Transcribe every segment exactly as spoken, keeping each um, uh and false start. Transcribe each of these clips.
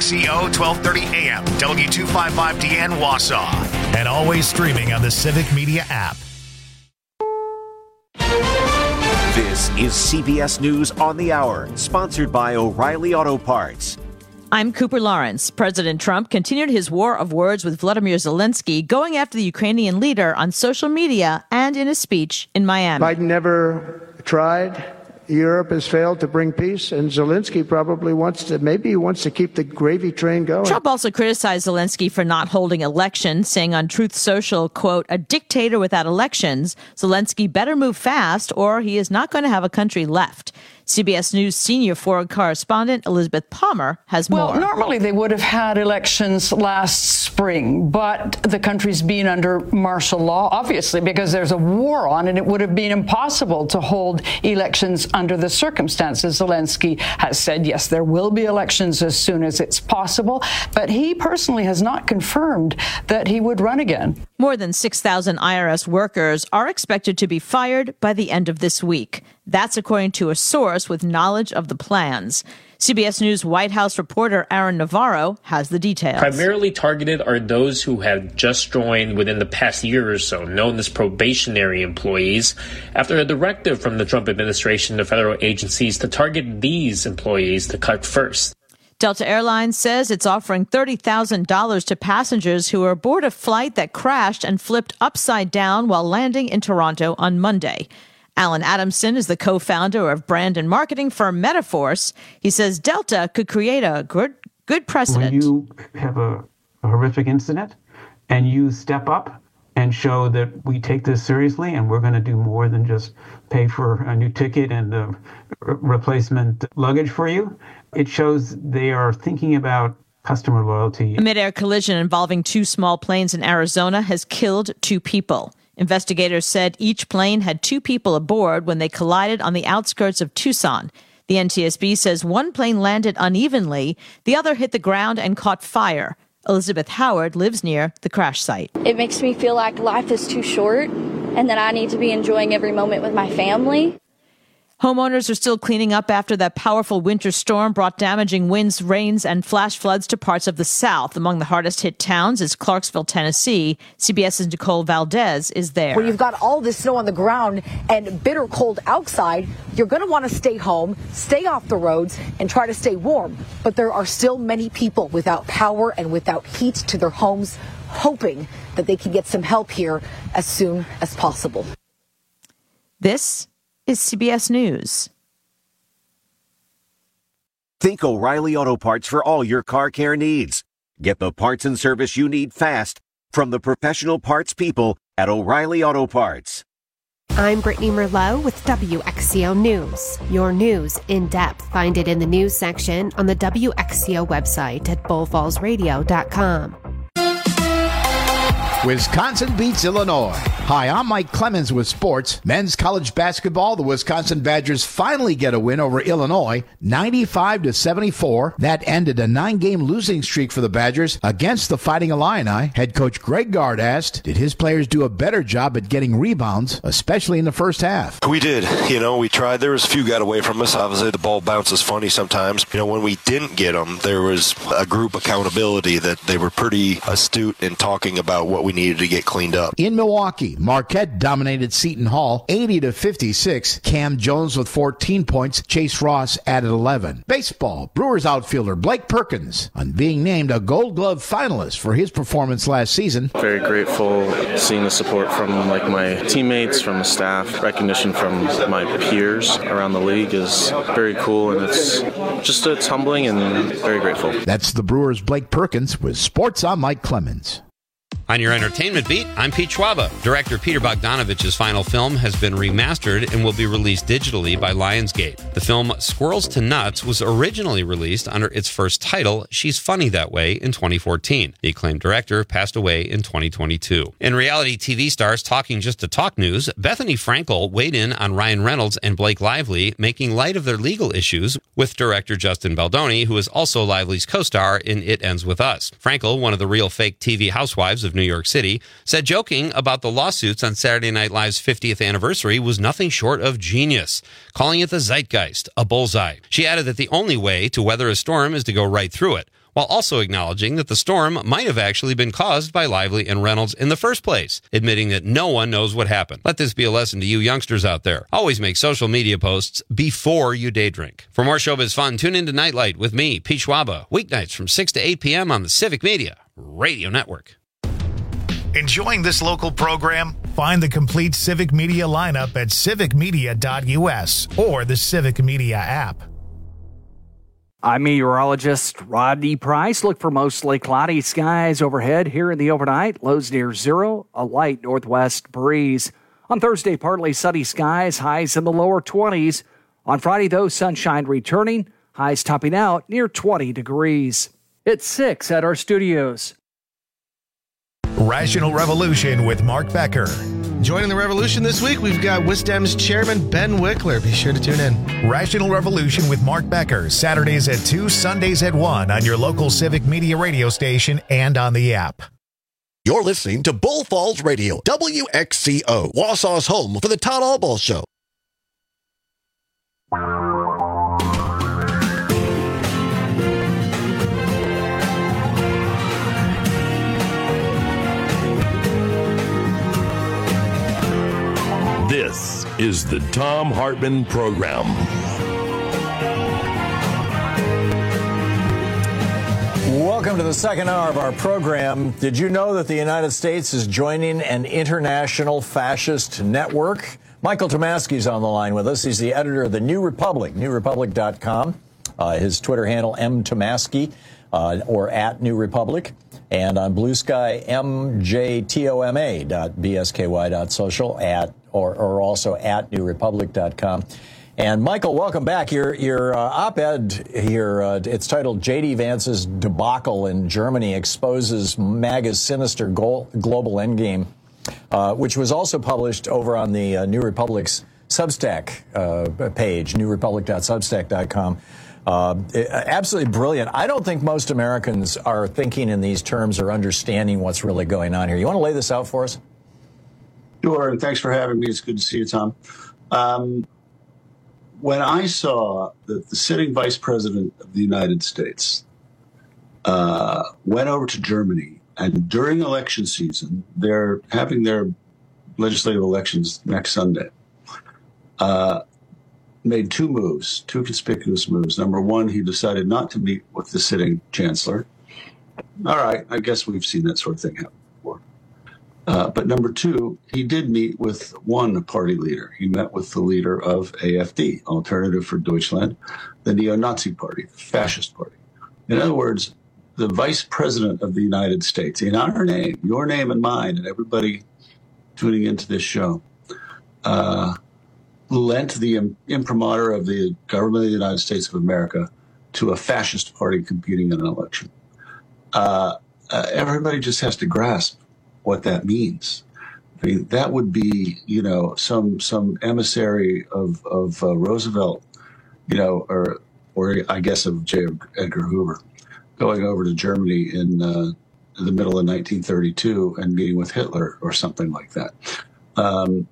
X C O twelve thirty A M, W two fifty-five D N Wausau, and always streaming on the Civic Media app. This is C B S News on the Hour, sponsored by O'Reilly Auto Parts. I'm Cooper Lawrence. President Trump continued his war of words with Vladimir Zelensky, going after the Ukrainian leader on social media and in a speech in Miami. Biden never tried. Europe has failed to bring peace, and Zelensky probably wants to, maybe he wants to keep the gravy train going. Trump also criticized Zelensky for not holding elections, saying on Truth Social, quote, a dictator without elections. Zelensky better move fast or he is not going to have a country left. C B S News senior foreign correspondent Elizabeth Palmer has more. Well, normally they would have had elections last spring, but the country's been under martial law, obviously, because there's a war on, and it would have been impossible to hold elections under the circumstances. Zelensky has said, yes, there will be elections as soon as it's possible, but he personally has not confirmed that he would run again. More than six thousand I R S workers are expected to be fired by the end of this week. That's according to a source with knowledge of the plans. C B S News White House reporter Aaron Navarro has the details. Primarily targeted are those who have just joined within the past year or so, known as probationary employees, after a directive from the Trump administration to federal agencies to target these employees to cut first. Delta Airlines says it's offering thirty thousand dollars to passengers who are aboard a flight that crashed and flipped upside down while landing in Toronto on Monday. Alan Adamson is the co-founder of brand and marketing firm Metaforce. He says Delta could create a good, good precedent. When you have a, a horrific incident and you step up and show that we take this seriously and we're going to do more than just pay for a new ticket and a replacement luggage for you, it shows they are thinking about customer loyalty. A mid-air collision involving two small planes in Arizona has killed two people. Investigators said each plane had two people aboard when they collided on the outskirts of Tucson. The N T S B says one plane landed unevenly, the other hit the ground and caught fire. Elizabeth Howard lives near the crash site. It makes me feel like life is too short and that I need to be enjoying every moment with my family. Homeowners are still cleaning up after that powerful winter storm brought damaging winds, rains, and flash floods to parts of the South. Among the hardest hit towns is Clarksville, Tennessee. CBS's Nicole Valdez is there. When you've got all this snow on the ground and bitter cold outside, you're going to want to stay home, stay off the roads, and try to stay warm. But there are still many people without power and without heat to their homes, hoping that they can get some help here as soon as possible. This is C B S News. Think O'Reilly Auto Parts for all your car care needs. Get the parts and service you need fast from the professional parts people at O'Reilly Auto Parts. I'm Brittany Merlot with W X C O News. Your news in depth. Find it in the news section on the W X C O website at bull falls radio dot com. Wisconsin beats Illinois. Hi, I'm Mike Clemens with sports. Men's college basketball, the Wisconsin Badgers finally get a win over Illinois, ninety-five to seventy-four. That ended a nine-game losing streak for the Badgers against the Fighting Illini. Head coach Greg Gard asked, did his players do a better job at getting rebounds, especially in the first half? We did. You know, we tried. There was a few got away from us. Obviously, the ball bounces funny sometimes. You know, when we didn't get them, there was a group accountability that they were pretty astute in talking about what we needed to get cleaned up. In Milwaukee, Marquette dominated Seton Hall eighty to fifty-six. Cam Jones with fourteen points. Chase Ross added eleven. Baseball, Brewers outfielder Blake Perkins on being named a Gold Glove finalist for his performance last season. Very grateful seeing the support from like my teammates, from the staff. Recognition from my peers around the league is very cool, and it's just it's humbling and very grateful. That's the Brewers' Blake Perkins with Sports. I'm Mike Clemens. On your entertainment beat, I'm Pete Schwaba. Director Peter Bogdanovich's final film has been remastered and will be released digitally by Lionsgate. The film Squirrels to Nuts was originally released under its first title, She's Funny That Way, in twenty fourteen. The acclaimed director passed away in twenty twenty-two. In reality T V stars talking just to talk news, Bethany Frankel weighed in on Ryan Reynolds and Blake Lively, making light of their legal issues with director Justin Baldoni, who is also Lively's co-star in It Ends With Us. Frankel, one of the real fake T V housewives of New York City, said joking about the lawsuits on Saturday Night Live's fiftieth anniversary was nothing short of genius, calling it the zeitgeist, a bullseye. She added that the only way to weather a storm is to go right through it. while also acknowledging that the storm might have actually been caused by Lively and Reynolds in the first place, admitting that no one knows what happened. Let this be a lesson to you youngsters out there. Always make social media posts before you day drink. For more showbiz fun, tune into Nightlight with me, Pete Schwaba, weeknights from six to eight p.m. on the Civic Media Radio Network. Enjoying this local program? Find the complete Civic Media lineup at civic media dot u s or the Civic Media app. I'm meteorologist Rodney Price. Look for mostly cloudy skies overhead here in the overnight. Lows near zero, a light northwest breeze. On Thursday, partly sunny skies, highs in the lower twenties. On Friday, though, sunshine returning, highs topping out near twenty degrees. It's six at our studios. Rational Revolution with Mark Becker. Joining the revolution this week, we've got Wisdom's chairman, Ben Wickler. Be sure to tune in. Rational Revolution with Mark Becker, Saturdays at two, Sundays at one on your local Civic Media radio station and on the app. You're listening to Bull Falls Radio, W X C O, Wausau's home for the Todd Albaugh Show. This is the Thom Hartmann Program. Welcome to the second hour of our program. Did you know that the United States is joining an international fascist network? Michael Tomasky is on the line with us. He's the editor of the New Republic, new republic dot com. Uh, his Twitter handle, M. Tomasky, uh, or at New Republic. And on Blue Sky, M J T O M A dot B S K Y dot social, at, or, or also at new republic dot com. And Michael, welcome back. Your your uh, op-ed here, uh, it's titled J D. Vance's Debacle in Germany Exposes MAGA's Sinister Goal, Global Endgame, uh, which was also published over on the uh, New Republic's Substack uh, page, new republic dot substack dot com. Uh, absolutely brilliant. I don't think most Americans are thinking in these terms or understanding what's really going on here. You want to lay this out for us? Sure, and thanks for having me. It's good to see you, Tom. Um, when I saw that the sitting vice president of the United States uh, went over to Germany, and during election season, they're having their legislative elections next Sunday, uh, made two moves, two conspicuous moves. Number one, he decided not to meet with the sitting chancellor. All right, I guess we've seen that sort of thing happen before. Uh, but number two, he did meet with one party leader. He met with the leader of A F D, Alternative for Deutschland, the neo-Nazi party, the fascist party. In other words, the vice president of the United States, in our name, your name and mine, and everybody tuning into this show, uh, lent the imprimatur of the government of the United States of America to a fascist party competing in an election. Uh, uh, everybody just has to grasp what that means. I mean, that would be, you know, some some emissary of of uh, Roosevelt, you know, or or I guess of J. Edgar Hoover, going over to Germany in uh, the middle of nineteen thirty-two and meeting with Hitler or something like that. Um,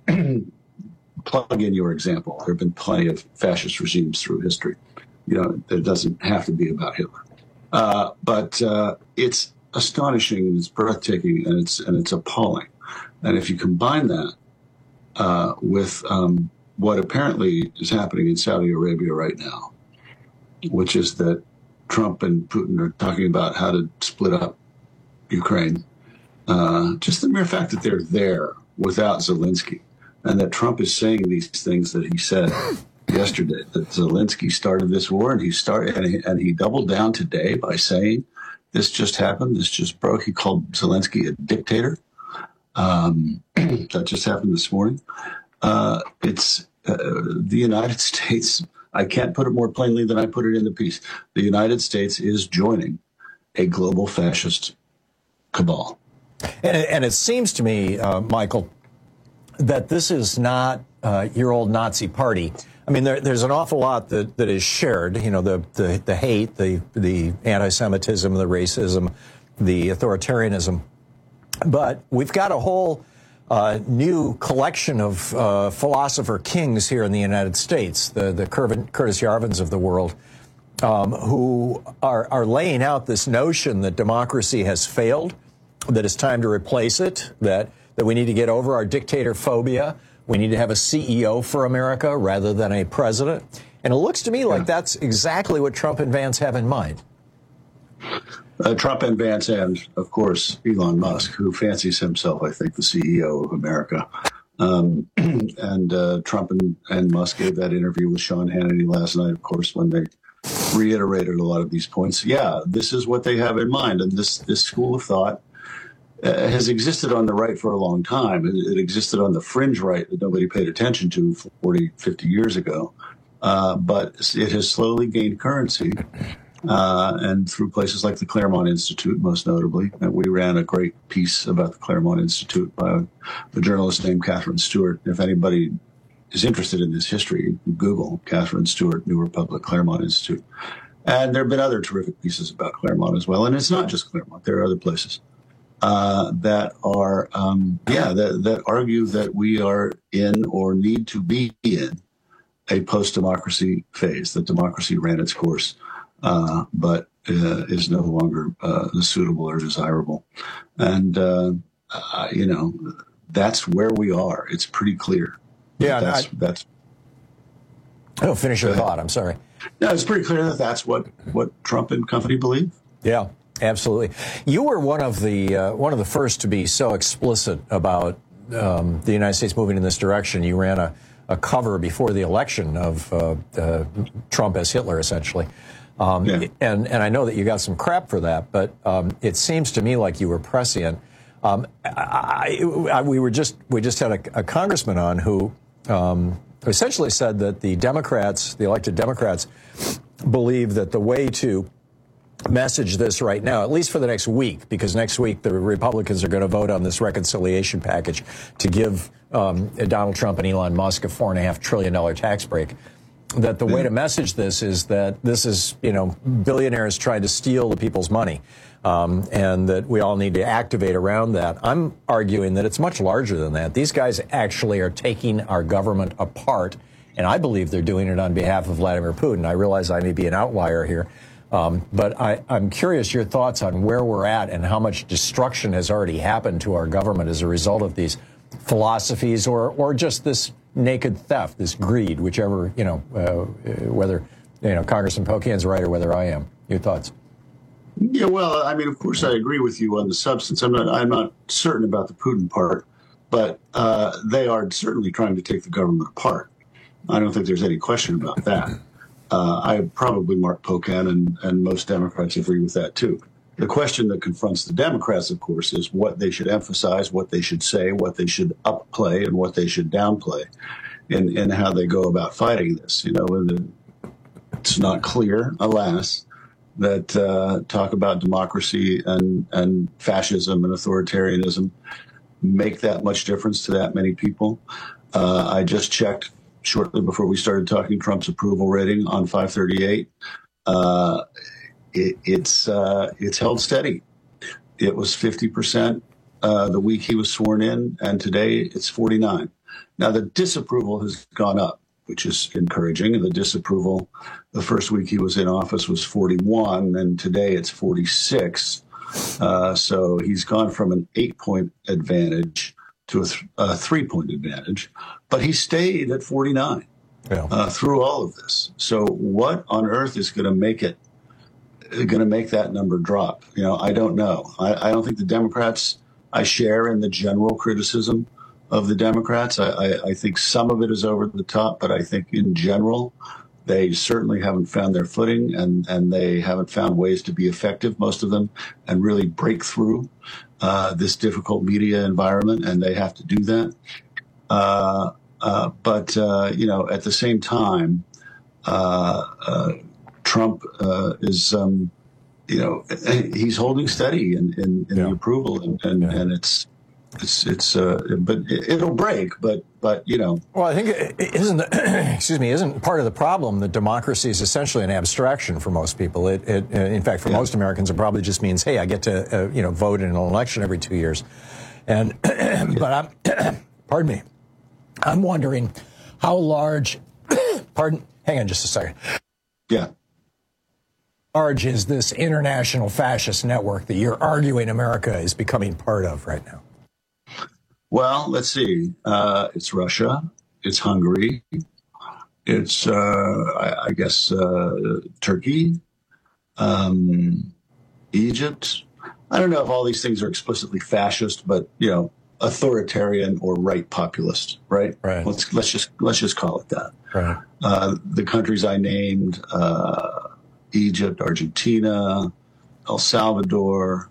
plug in your example. There have been plenty of fascist regimes through history. You know, it doesn't have to be about Hitler. Uh, but uh, it's astonishing and it's breathtaking and it's and it's appalling. And if you combine that uh, with um, what apparently is happening in Saudi Arabia right now, which is that Trump and Putin are talking about how to split up Ukraine, uh, just the mere fact that they're there without Zelensky, and that Trump is saying these things that he said yesterday, that Zelensky started this war, and he started, and he, and he doubled down today by saying this just happened, this just broke. He called Zelensky a dictator. Um, that just happened this morning. Uh, it's uh, the United States. I can't put it more plainly than I put it in the piece. The United States is joining a global fascist cabal. And it, and it seems to me, uh, Michael, that this is not uh, your old Nazi party. I mean, there, there's an awful lot that, that is shared, you know, the, the, the hate, the, the anti-Semitism, the racism, the authoritarianism. But we've got a whole uh, new collection of uh, philosopher kings here in the United States, the, the Curtis Yarvins of the world. um, who are, are laying out this notion that democracy has failed, that it's time to replace it, that, that we need to get over our dictator phobia. We need to have a C E O for America rather than a president. And it looks to me like that's exactly what Trump and Vance have in mind. Uh, Trump and Vance and, of course, Elon Musk, who fancies himself, I think, the C E O of America. Um, and uh, Trump and, and Musk gave that interview with Sean Hannity last night, of course, when they reiterated a lot of these points. Yeah, this is what they have in mind. And this, this school of thought uh, has existed on the right for a long time. It, it existed on the fringe right that nobody paid attention to forty, fifty years ago. Uh, but it has slowly gained currency. Uh, and through places like the Claremont Institute, most notably. And we ran a great piece about the Claremont Institute by a, a journalist named Catherine Stewart. If anybody is interested in this history, Google Catherine Stewart, New Republic, Claremont Institute. And there have been other terrific pieces about Claremont as well. And it's not just Claremont. There are other places uh, that are, um, yeah, that, that argue that we are in or need to be in a post-democracy phase, that democracy ran its course. Uh, but uh, is no longer uh, suitable or desirable. And, uh, uh, you know, that's where we are. It's pretty clear. Yeah, that's, I, that's. Oh, finish your thought. I'm sorry. No, it's pretty clear that that's what, what Trump and company believe. Yeah, absolutely. You were one of the uh, one of the first to be so explicit about um, the United States moving in this direction. You ran a, a cover before the election of uh, uh, Trump as Hitler, essentially. Um, yeah. and, and I know that you got some crap for that, but um, it seems to me like you were prescient. Um, I, I, we were just we just had a, a congressman on who um, essentially said that the Democrats, the elected Democrats, believe that the way to message this right now, at least for the next week, because next week the Republicans are going to vote on this reconciliation package to give um, Donald Trump and Elon Musk a four and a half trillion dollar tax break. That the way to message this is that this is, you know, billionaires trying to steal the people's money, um, and that we all need to activate around that. I'm arguing that it's much larger than that. These guys actually are taking our government apart, and I believe they're doing it on behalf of Vladimir Putin. I realize I may be an outlier here, um, but I, I'm curious your thoughts on where we're at and how much destruction has already happened to our government as a result of these philosophies or, or just this naked theft, this greed, whichever, you know, uh, whether, you know, Congressman Pocahn's right or whether I am. Your thoughts? Yeah, well, I mean, of course, I agree with you on the substance. I'm not, I'm not certain about the Putin part, but uh, they are certainly trying to take the government apart. I don't think there's any question about that. Uh, I probably Mark Pocan and, and most Democrats agree with that, too. The question that confronts the Democrats, of course, is what they should emphasize, what they should say, what they should upplay, and what they should downplay in, in how they go about fighting this. You know, it's not clear, alas, that uh, talk about democracy and, and fascism and authoritarianism make that much difference to that many people. Uh, I just checked shortly before we started talking Trump's approval rating on five thirty-eight. Uh, It, it's uh, it's held steady. It was fifty percent uh, the week he was sworn in, and today it's forty-nine. Now, the disapproval has gone up, which is encouraging. And the disapproval the first week he was in office was forty-one, and today it's forty-six. Uh, so he's gone from an eight-point advantage to a, th- a three-point advantage, but he stayed at forty-nine yeah. uh, through all of this. So what on earth is going to make it going to make that number drop? You know, I don't know. I, I don't think the Democrats, I share in the general criticism of the Democrats. I, I, I think some of it is over the top, but I think in general, they certainly haven't found their footing and, and they haven't found ways to be effective, most of them, and really break through uh, this difficult media environment. And they have to do that. Uh, uh, but, uh, you know, at the same time, uh, uh, Trump uh, is, um, you know, he's holding steady in, in, in yeah. the approval, and and, yeah. and it's it's it's uh, but it'll break. But but you know, well, I think it isn't. Excuse me, isn't part of the problem that democracy is essentially an abstraction for most people. It, it in fact, for yeah. most Americans, it probably just means, hey, I get to uh, you know vote in an election every two years, and but I'm pardon me, I'm wondering how large. Pardon. Hang on just a second. Yeah. large is this international fascist network that you're arguing America is becoming part of right now? Well, let's see. Uh, it's Russia. It's Hungary. It's, uh, I, I guess, uh, Turkey, um, Egypt. I don't know if all these things are explicitly fascist, but, you know, authoritarian or right populist, right? Right. Let's let's just let's just call it that. Right. Uh, the countries I named: uh, Egypt, Argentina, El Salvador.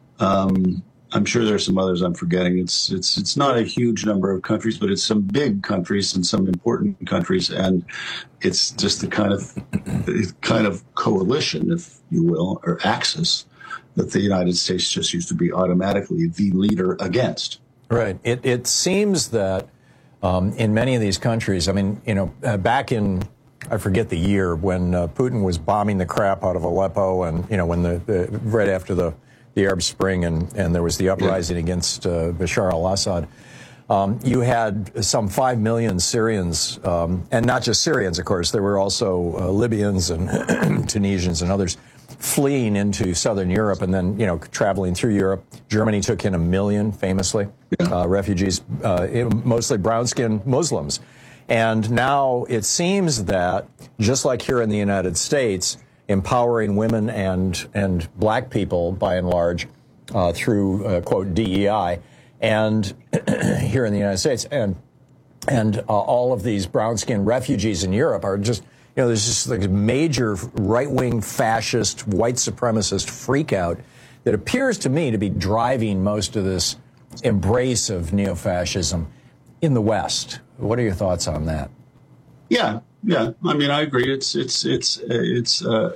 Um, I'm sure there's some others I'm forgetting. It's it's it's not a huge number of countries, but it's some big countries and some important countries, and it's just the kind of kind of coalition, if you will, or axis that the United States just used to be automatically the leader against. Right. It it seems that um, in many of these countries, I mean, you know, uh, back in, I forget the year, when uh, Putin was bombing the crap out of Aleppo, and, you know, when the, the right after the, the Arab Spring, and, and there was the uprising yeah. against uh, Bashar al-Assad, um, you had some five million Syrians, um, and not just Syrians, of course. There were also uh, Libyans and Tunisians and others fleeing into southern Europe and then, you know, traveling through Europe. Germany took in a million, famously, uh, refugees, uh, mostly brown-skinned Muslims. And now it seems that, just like here in the United States, empowering women and, and black people, by and large, uh, through, uh, quote, D E I, and here in the United States, and, and uh, all of these brown-skinned refugees in Europe are just, you know, there's just like a major right-wing fascist, white supremacist freakout that appears to me to be driving most of this embrace of neo-fascism in the West. What are your thoughts on that? Yeah, yeah. I mean, I agree. It's it's it's it's uh,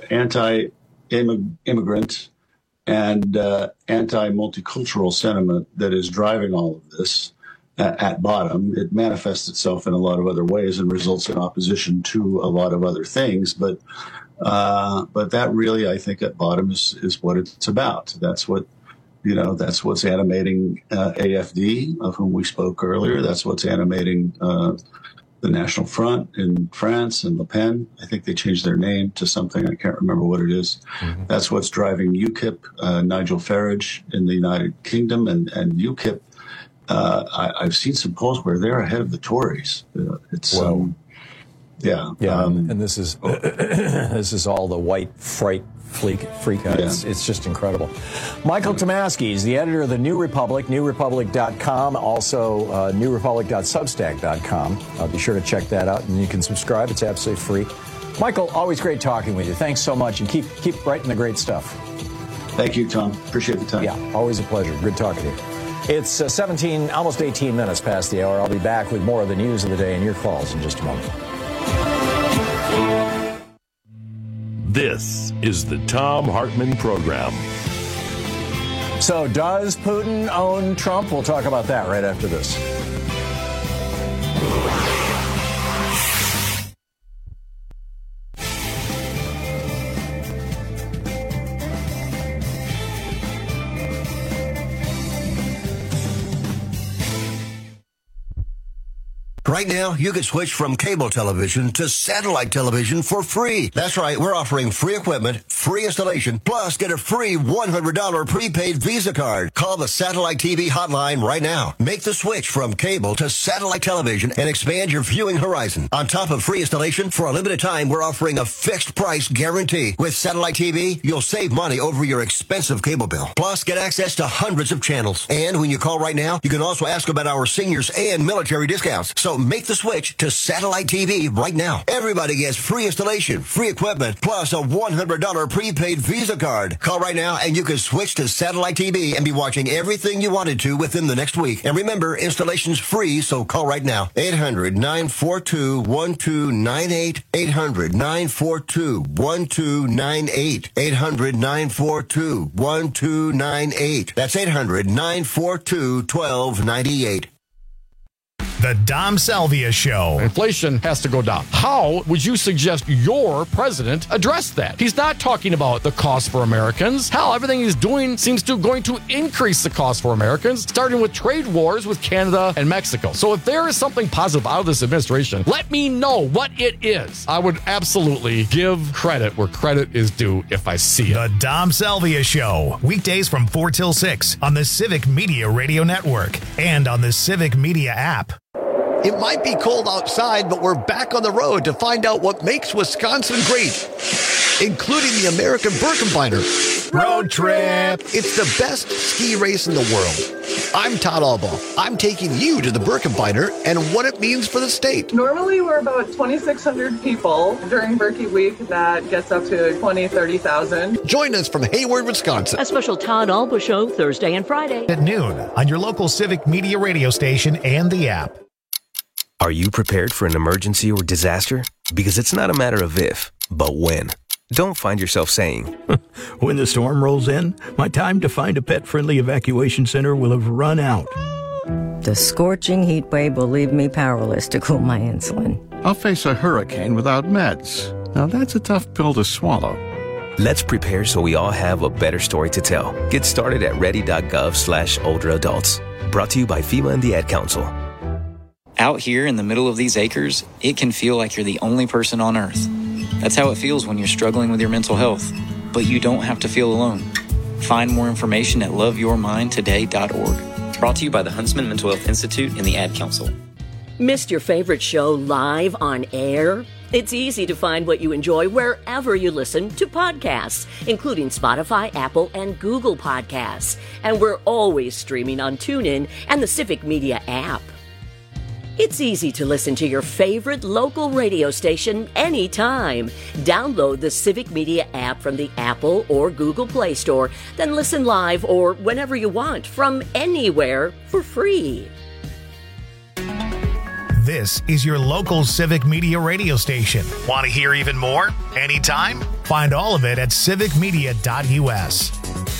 anti-immigrant and uh, anti-multicultural sentiment that is driving all of this. At bottom, it manifests itself in a lot of other ways and results in opposition to a lot of other things. But uh, but that really, I think, at bottom is is what it's about. That's what, you know, that's what's animating uh, A F D, of whom we spoke earlier. That's what's animating uh, the National Front in France and Le Pen. I think they changed their name to something. I can't remember what it is. Mm-hmm. That's what's driving UKIP, uh, Nigel Farage in the United Kingdom, and, and UKIP. Uh, I, I've seen some polls where they're ahead of the Tories. Uh, it's well, um, yeah, yeah, um, and this is this is all the white fright freak freak out. Yeah. It's, it's just incredible. Michael Tomasky is the editor of the New Republic, new republic dot com, also uh, new republic dot substack dot com. Uh, be sure to check that out, and you can subscribe. It's absolutely free. Michael, always great talking with you. Thanks so much, and keep keep writing the great stuff. Thank you, Tom. Appreciate the time. Yeah, always a pleasure. Good talking to you. It's uh, seventeen, almost eighteen minutes past the hour. I'll be back with more of the news of the day and your calls in just a moment. This is the Thom Hartmann Program. So, does Putin own Trump? We'll talk about that right after this. Right now, you can switch from cable television to satellite television for free. That's right. We're offering free equipment, free installation, plus get a free one hundred dollars prepaid Visa card. Call the Satellite T V hotline right now. Make the switch from cable to satellite television and expand your viewing horizon. On top of free installation, for a limited time, we're offering a fixed price guarantee. With Satellite T V, you'll save money over your expensive cable bill. Plus, get access to hundreds of channels. And when you call right now, you can also ask about our seniors and military discounts. So make the switch to Satellite T V right now. Everybody gets free installation, free equipment, plus a one hundred dollars prepaid Visa card. Call right now and you can switch to Satellite T V and be watching everything you wanted to within the next week. And remember, installation's free, so call right now. eight hundred, nine four two, one two nine eight. eight hundred, nine four two, one two nine eight. eight hundred, nine four two, one two nine eight. That's eight hundred, nine four two, one two nine eight. The Dom Salvia Show. Inflation has to go down. How would you suggest your president address that? He's not talking about the cost for Americans. Hell, everything he's doing seems to going to increase the cost for Americans, starting with trade wars with Canada and Mexico. So if there is something positive out of this administration, let me know what it is. I would absolutely give credit where credit is due if I see it. The Dom Salvia Show. Weekdays from four till six on the Civic Media Radio Network and on the Civic Media app. It might be cold outside, but we're back on the road to find out what makes Wisconsin great, including the American Birkebeiner Road Trip. It's the best ski race in the world. I'm Todd Albaugh. I'm taking you to the Birkebeiner and what it means for the state. Normally, we're about twenty-six hundred people. During Birkie Week, that gets up to twenty, thirty thousand. Join us from Hayward, Wisconsin. A special Todd Albaugh show Thursday and Friday at noon on your local Civic Media radio station and the app. Are you prepared for an emergency or disaster? Because it's not a matter of if, but when. Don't find yourself saying, when the storm rolls in, my time to find a pet-friendly evacuation center will have run out. The scorching heat wave will leave me powerless to cool my insulin. I'll face a hurricane without meds. Now that's a tough pill to swallow. Let's prepare so we all have a better story to tell. Get started at ready.gov slash older adults. Brought to you by FEMA and the Ad Council. Out here in the middle of these acres, it can feel like you're the only person on Earth. That's how it feels when you're struggling with your mental health. But you don't have to feel alone. Find more information at love your mind today dot org. Brought to you by the Huntsman Mental Health Institute and the Ad Council. Missed your favorite show live on air? It's easy to find what you enjoy wherever you listen to podcasts, including Spotify, Apple, and Google Podcasts. And we're always streaming on TuneIn and the Civic Media app. It's easy to listen to your favorite local radio station anytime. Download the Civic Media app from the Apple or Google Play Store, then listen live or whenever you want from anywhere for free. This is your local Civic Media radio station. Want to hear even more? Anytime? Find all of it at civic media dot u s.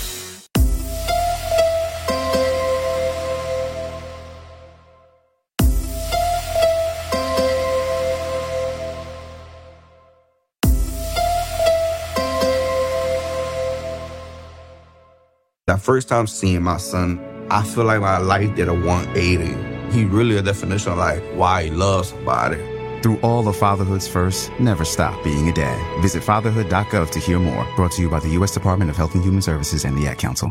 That first time seeing my son, I feel like my life did a one eighty. He really a definition of like why he loves somebody. Through all of fatherhood's first, never stop being a dad. Visit fatherhood dot gov to hear more. Brought to you by the U S Department of Health and Human Services and the Ad Council.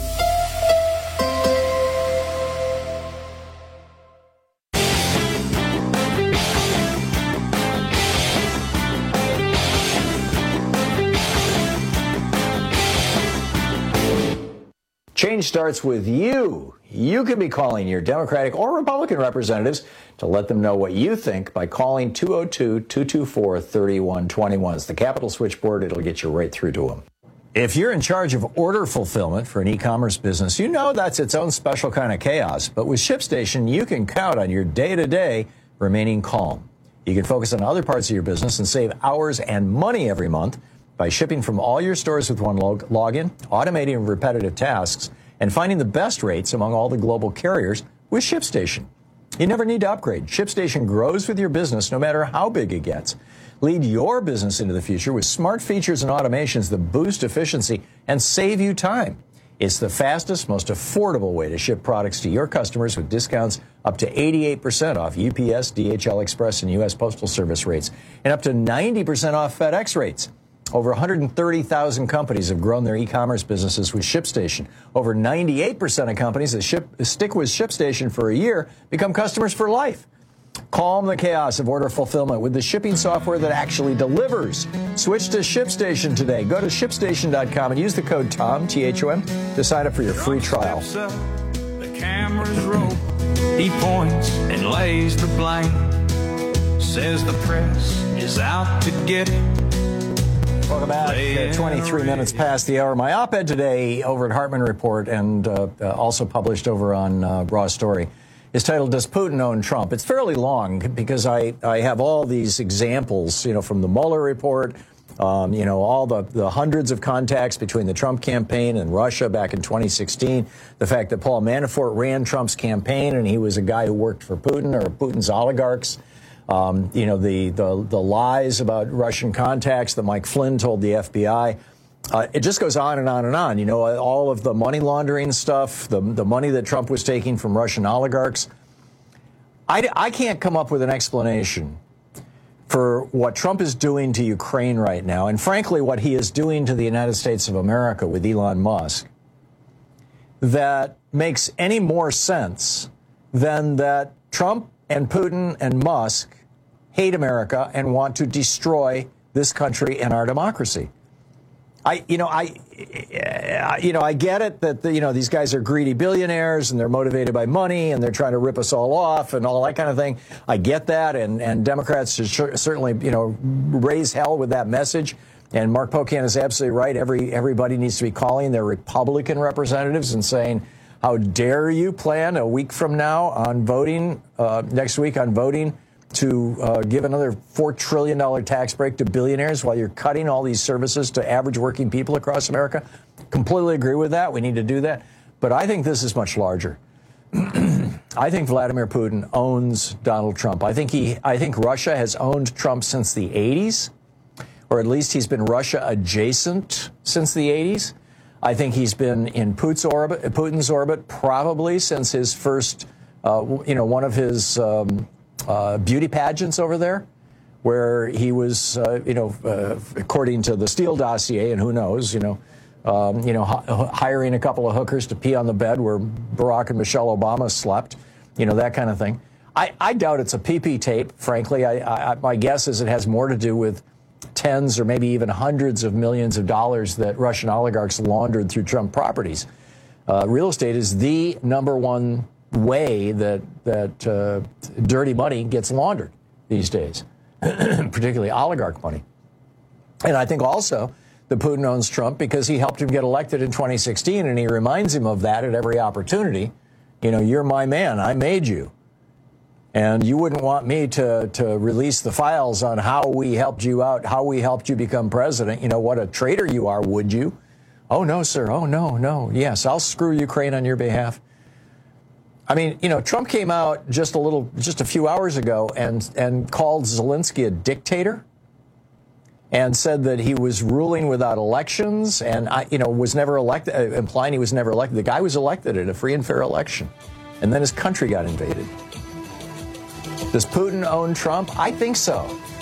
Change starts with you. You could be calling your Democratic or Republican representatives to let them know what you think by calling two oh two, two two four, three one two one. It's the Capitol switchboard. It'll get you right through to them. If you're in charge of order fulfillment for an e-commerce business, you know that's its own special kind of chaos. But with ShipStation, you can count on your day-to-day remaining calm. You can focus on other parts of your business and save hours and money every month by shipping from all your stores with one log- login, automating repetitive tasks, and finding the best rates among all the global carriers with ShipStation. You never need to upgrade. ShipStation grows with your business no matter how big it gets. Lead your business into the future with smart features and automations that boost efficiency and save you time. It's the fastest, most affordable way to ship products to your customers with discounts up to eighty-eight percent off U P S, D H L Express, and U S Postal Service rates, and up to ninety percent off FedEx rates. Over one hundred thirty thousand companies have grown their e-commerce businesses with ShipStation. Over ninety-eight percent of companies that ship, stick with ShipStation for a year become customers for life. Calm the chaos of order fulfillment with the shipping software that actually delivers. Switch to ShipStation today. Go to ship station dot com and use the code TOM, T H O M, to sign up for your free trial. The cameras roll. He points and lays the blame. Says the press is out to get it. Welcome back. Uh, twenty-three minutes past the hour. My op-ed today over at Hartman Report and uh, uh, also published over on uh, Raw Story is titled, Does Putin Own Trump? It's fairly long because I, I have all these examples, you know, from the Mueller report, Um, you know, all the, the hundreds of contacts between the Trump campaign and Russia back in twenty sixteen, the fact that Paul Manafort ran Trump's campaign and he was a guy who worked for Putin or Putin's oligarchs, um, you know, the, the, the lies about Russian contacts that Mike Flynn told the F B I. Uh, it just goes on and on and on. You know, all of the money laundering stuff, the, the money that Trump was taking from Russian oligarchs. I, I can't come up with an explanation for what Trump is doing to Ukraine right now, and frankly, what he is doing to the United States of America with Elon Musk, that makes any more sense than that Trump and Putin and Musk hate America and want to destroy this country and our democracy. I, you know, I, you know, I get it that the, you know, these guys are greedy billionaires and they're motivated by money and they're trying to rip us all off and all that kind of thing. I get that, and and Democrats should certainly, you know, raise hell with that message. And Mark Pocan is absolutely right. Every everybody needs to be calling their Republican representatives and saying, "How dare you plan a week from now on voting uh, next week on voting?" to uh, give another four trillion dollars tax break to billionaires while you're cutting all these services to average working people across America. Completely agree with that. We need to do that. But I think this is much larger. I think Vladimir Putin owns Donald Trump. I think he, I think Russia has owned Trump since the eighties, or at least he's been Russia adjacent since the eighties. I think he's been in Putin's orbit, Putin's orbit probably since his first, uh, you know, one of his um, Uh, beauty pageants over there, where he was, uh, you know, uh, according to the Steele dossier, and who knows, you know, um, you know, h- hiring a couple of hookers to pee on the bed where Barack and Michelle Obama slept, you know, that kind of thing. I, I doubt it's a P P tape, frankly. I, I, my guess is it has more to do with tens or maybe even hundreds of millions of dollars that Russian oligarchs laundered through Trump properties. Uh, real estate is the number one way that that uh, dirty money gets laundered these days, particularly oligarch money. And I think also that Putin owns Trump because he helped him get elected in twenty sixteen, and he reminds him of that at every opportunity. You know, you're my man. I made you. And you wouldn't want me to, to release the files on how we helped you out, how we helped you become president. You know, what a traitor you are, would you? Oh, no, sir. Oh, no, no. Yes, I'll screw Ukraine on your behalf. I mean, you know, Trump came out just a little, just a few hours ago and and called Zelensky a dictator and said that he was ruling without elections and, I, you know, was never elected, uh, implying he was never elected. The guy was elected in a free and fair election, and then his country got invaded. Does Putin own Trump? I think so.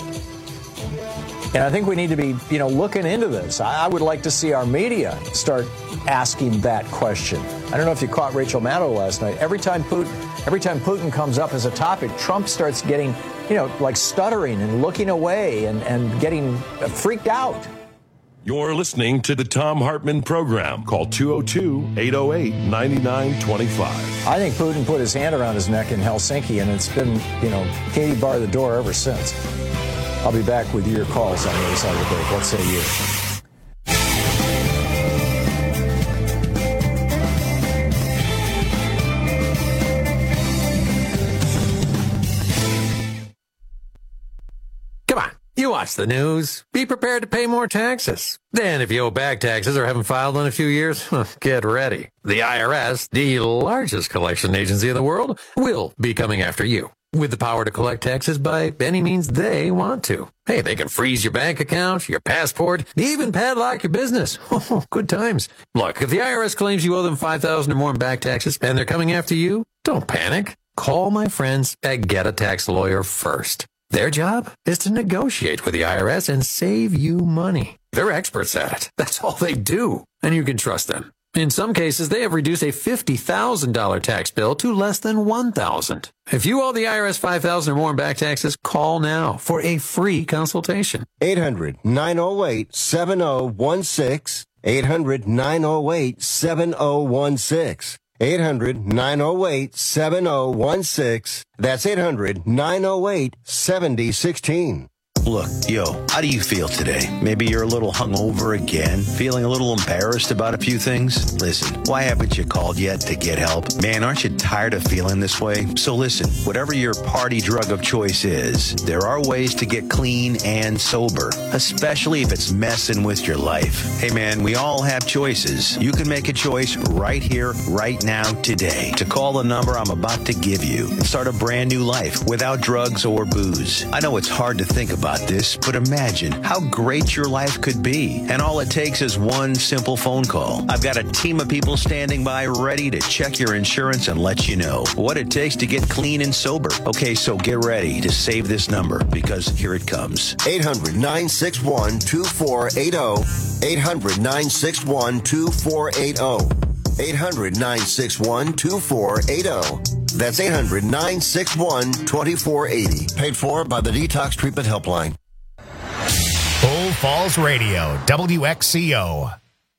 And I think we need to be, you know, looking into this. I, I would like to see our media start asking that question. I don't know if you caught Rachel Maddow last night. Every time Putin, every time Putin comes up as a topic, Trump starts getting, you know, like stuttering and looking away and, and getting freaked out. You're listening to the Thom Hartmann Program. Call two oh two, eight oh eight, nine nine two five. I think Putin put his hand around his neck in Helsinki, and it's been, you know, Katie bar the door ever since. I'll be back with your calls on the other side of the break. What say you? Come on, you watch the news. Be prepared to pay more taxes. Then if you owe back taxes or haven't filed in a few years, get ready. The I R S, the largest collection agency in the world, will be coming after you, with the power to collect taxes by any means they want to. Hey, they can freeze your bank account, your passport, even padlock your business. Oh, good times. Look, if the I R S claims you owe them five thousand dollars or more in back taxes and they're coming after you, don't panic. Call my friends at Get a Tax Lawyer first. Their job is to negotiate with the I R S and save you money. They're experts at it. That's all they do, and you can trust them. In some cases, they have reduced a fifty thousand dollars tax bill to less than one thousand dollars. If you owe the I R S five thousand dollars or more in back taxes, call now for a free consultation. eight hundred, nine oh eight, seven oh one six. eight hundred, nine oh eight, seven oh one six. eight hundred, nine oh eight, seven oh one six. That's eight hundred, nine oh eight, seven oh one six. Look, yo, how do you feel today? Maybe you're a little hungover again, feeling a little embarrassed about a few things? Listen, why haven't you called yet to get help? Man, aren't you tired of feeling this way? So listen, whatever your party drug of choice is, there are ways to get clean and sober, especially if it's messing with your life. Hey man, we all have choices. You can make a choice right here, right now, today, to call the number I'm about to give you and start a brand new life without drugs or booze. I know it's hard to think about this, but imagine how great your life could be. And all it takes is one simple phone call. I've got a team of people standing by ready to check your insurance and let you know what it takes to get clean and sober. Okay, so get ready to save this number because here it comes. eight hundred, nine six one, two four eight zero. eight hundred, nine six one, two four eight zero. eight hundred, nine six one, two four eight zero. That's eight hundred, nine six one, two four eight zero. Paid for by the Detox Treatment Helpline. Bull Falls Radio, W X C O.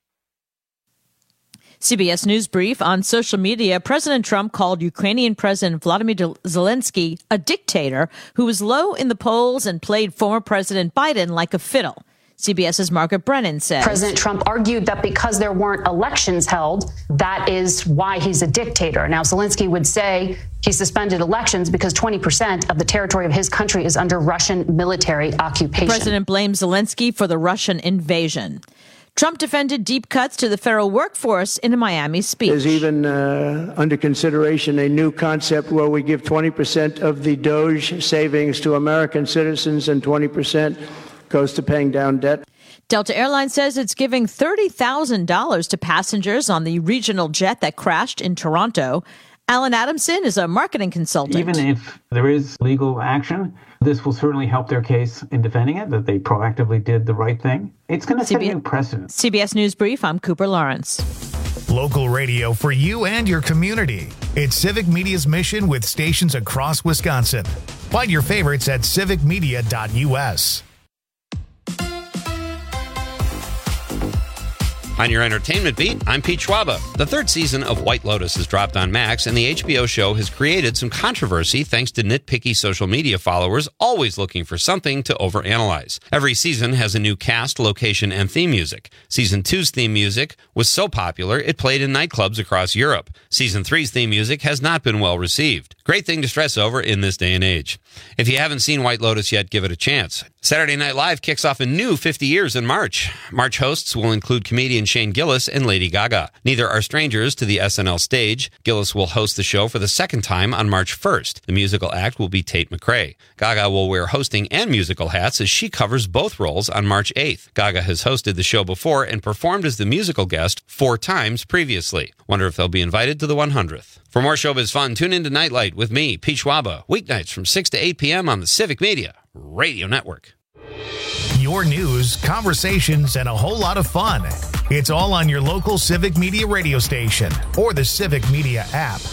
C B S News Brief. On social media, President Trump called Ukrainian President Vladimir Zelensky a dictator who was low in the polls and played former President Biden like a fiddle. CBS's Margaret Brennan says President Trump argued that because there weren't elections held, that is why he's a dictator. Now, Zelensky would say he suspended elections because twenty percent of the territory of his country is under Russian military occupation. The president blames Zelensky for the Russian invasion. Trump defended deep cuts to the federal workforce in a Miami speech. There's even uh, under consideration a new concept where we give twenty percent of the DOGE savings to American citizens and twenty percent goes to paying down debt. Delta Airlines says it's giving thirty thousand dollars to passengers on the regional jet that crashed in Toronto. Alan Adamson is a marketing consultant. Even if there is legal action, this will certainly help their case in defending it, that they proactively did the right thing. It's going to set a new precedent. C B S News Brief, I'm Cooper Lawrence. Local radio for you and your community. It's Civic Media's mission with stations across Wisconsin. Find your favorites at civic media dot U S. On your entertainment beat, I'm Pete Schwaba. The third season of White Lotus has dropped on Max, and the H B O show has created some controversy thanks to nitpicky social media followers always looking for something to overanalyze. Every season has a new cast, location, and theme music. Season two's theme music was so popular it played in nightclubs across Europe. Season three's theme music has not been well received. Great thing to stress over in this day and age. If you haven't seen White Lotus yet, give it a chance. Saturday Night Live kicks off a new fifty years in March. March hosts will include comedian Shane Gillis and Lady Gaga. Neither are strangers to the S N L stage. Gillis will host the show for the second time on March first. The musical act will be Tate McRae. Gaga will wear hosting and musical hats as she covers both roles on March eighth. Gaga has hosted the show before and performed as the musical guest four times previously. Wonder if they'll be invited to the one hundredth. For more showbiz fun, tune in to Nightlight with me, Pete Schwaba, weeknights from six to eight p.m. on the Civic Media Radio Network. Your news, conversations, and a whole lot of fun. It's all on your local Civic Media radio station or the Civic Media app.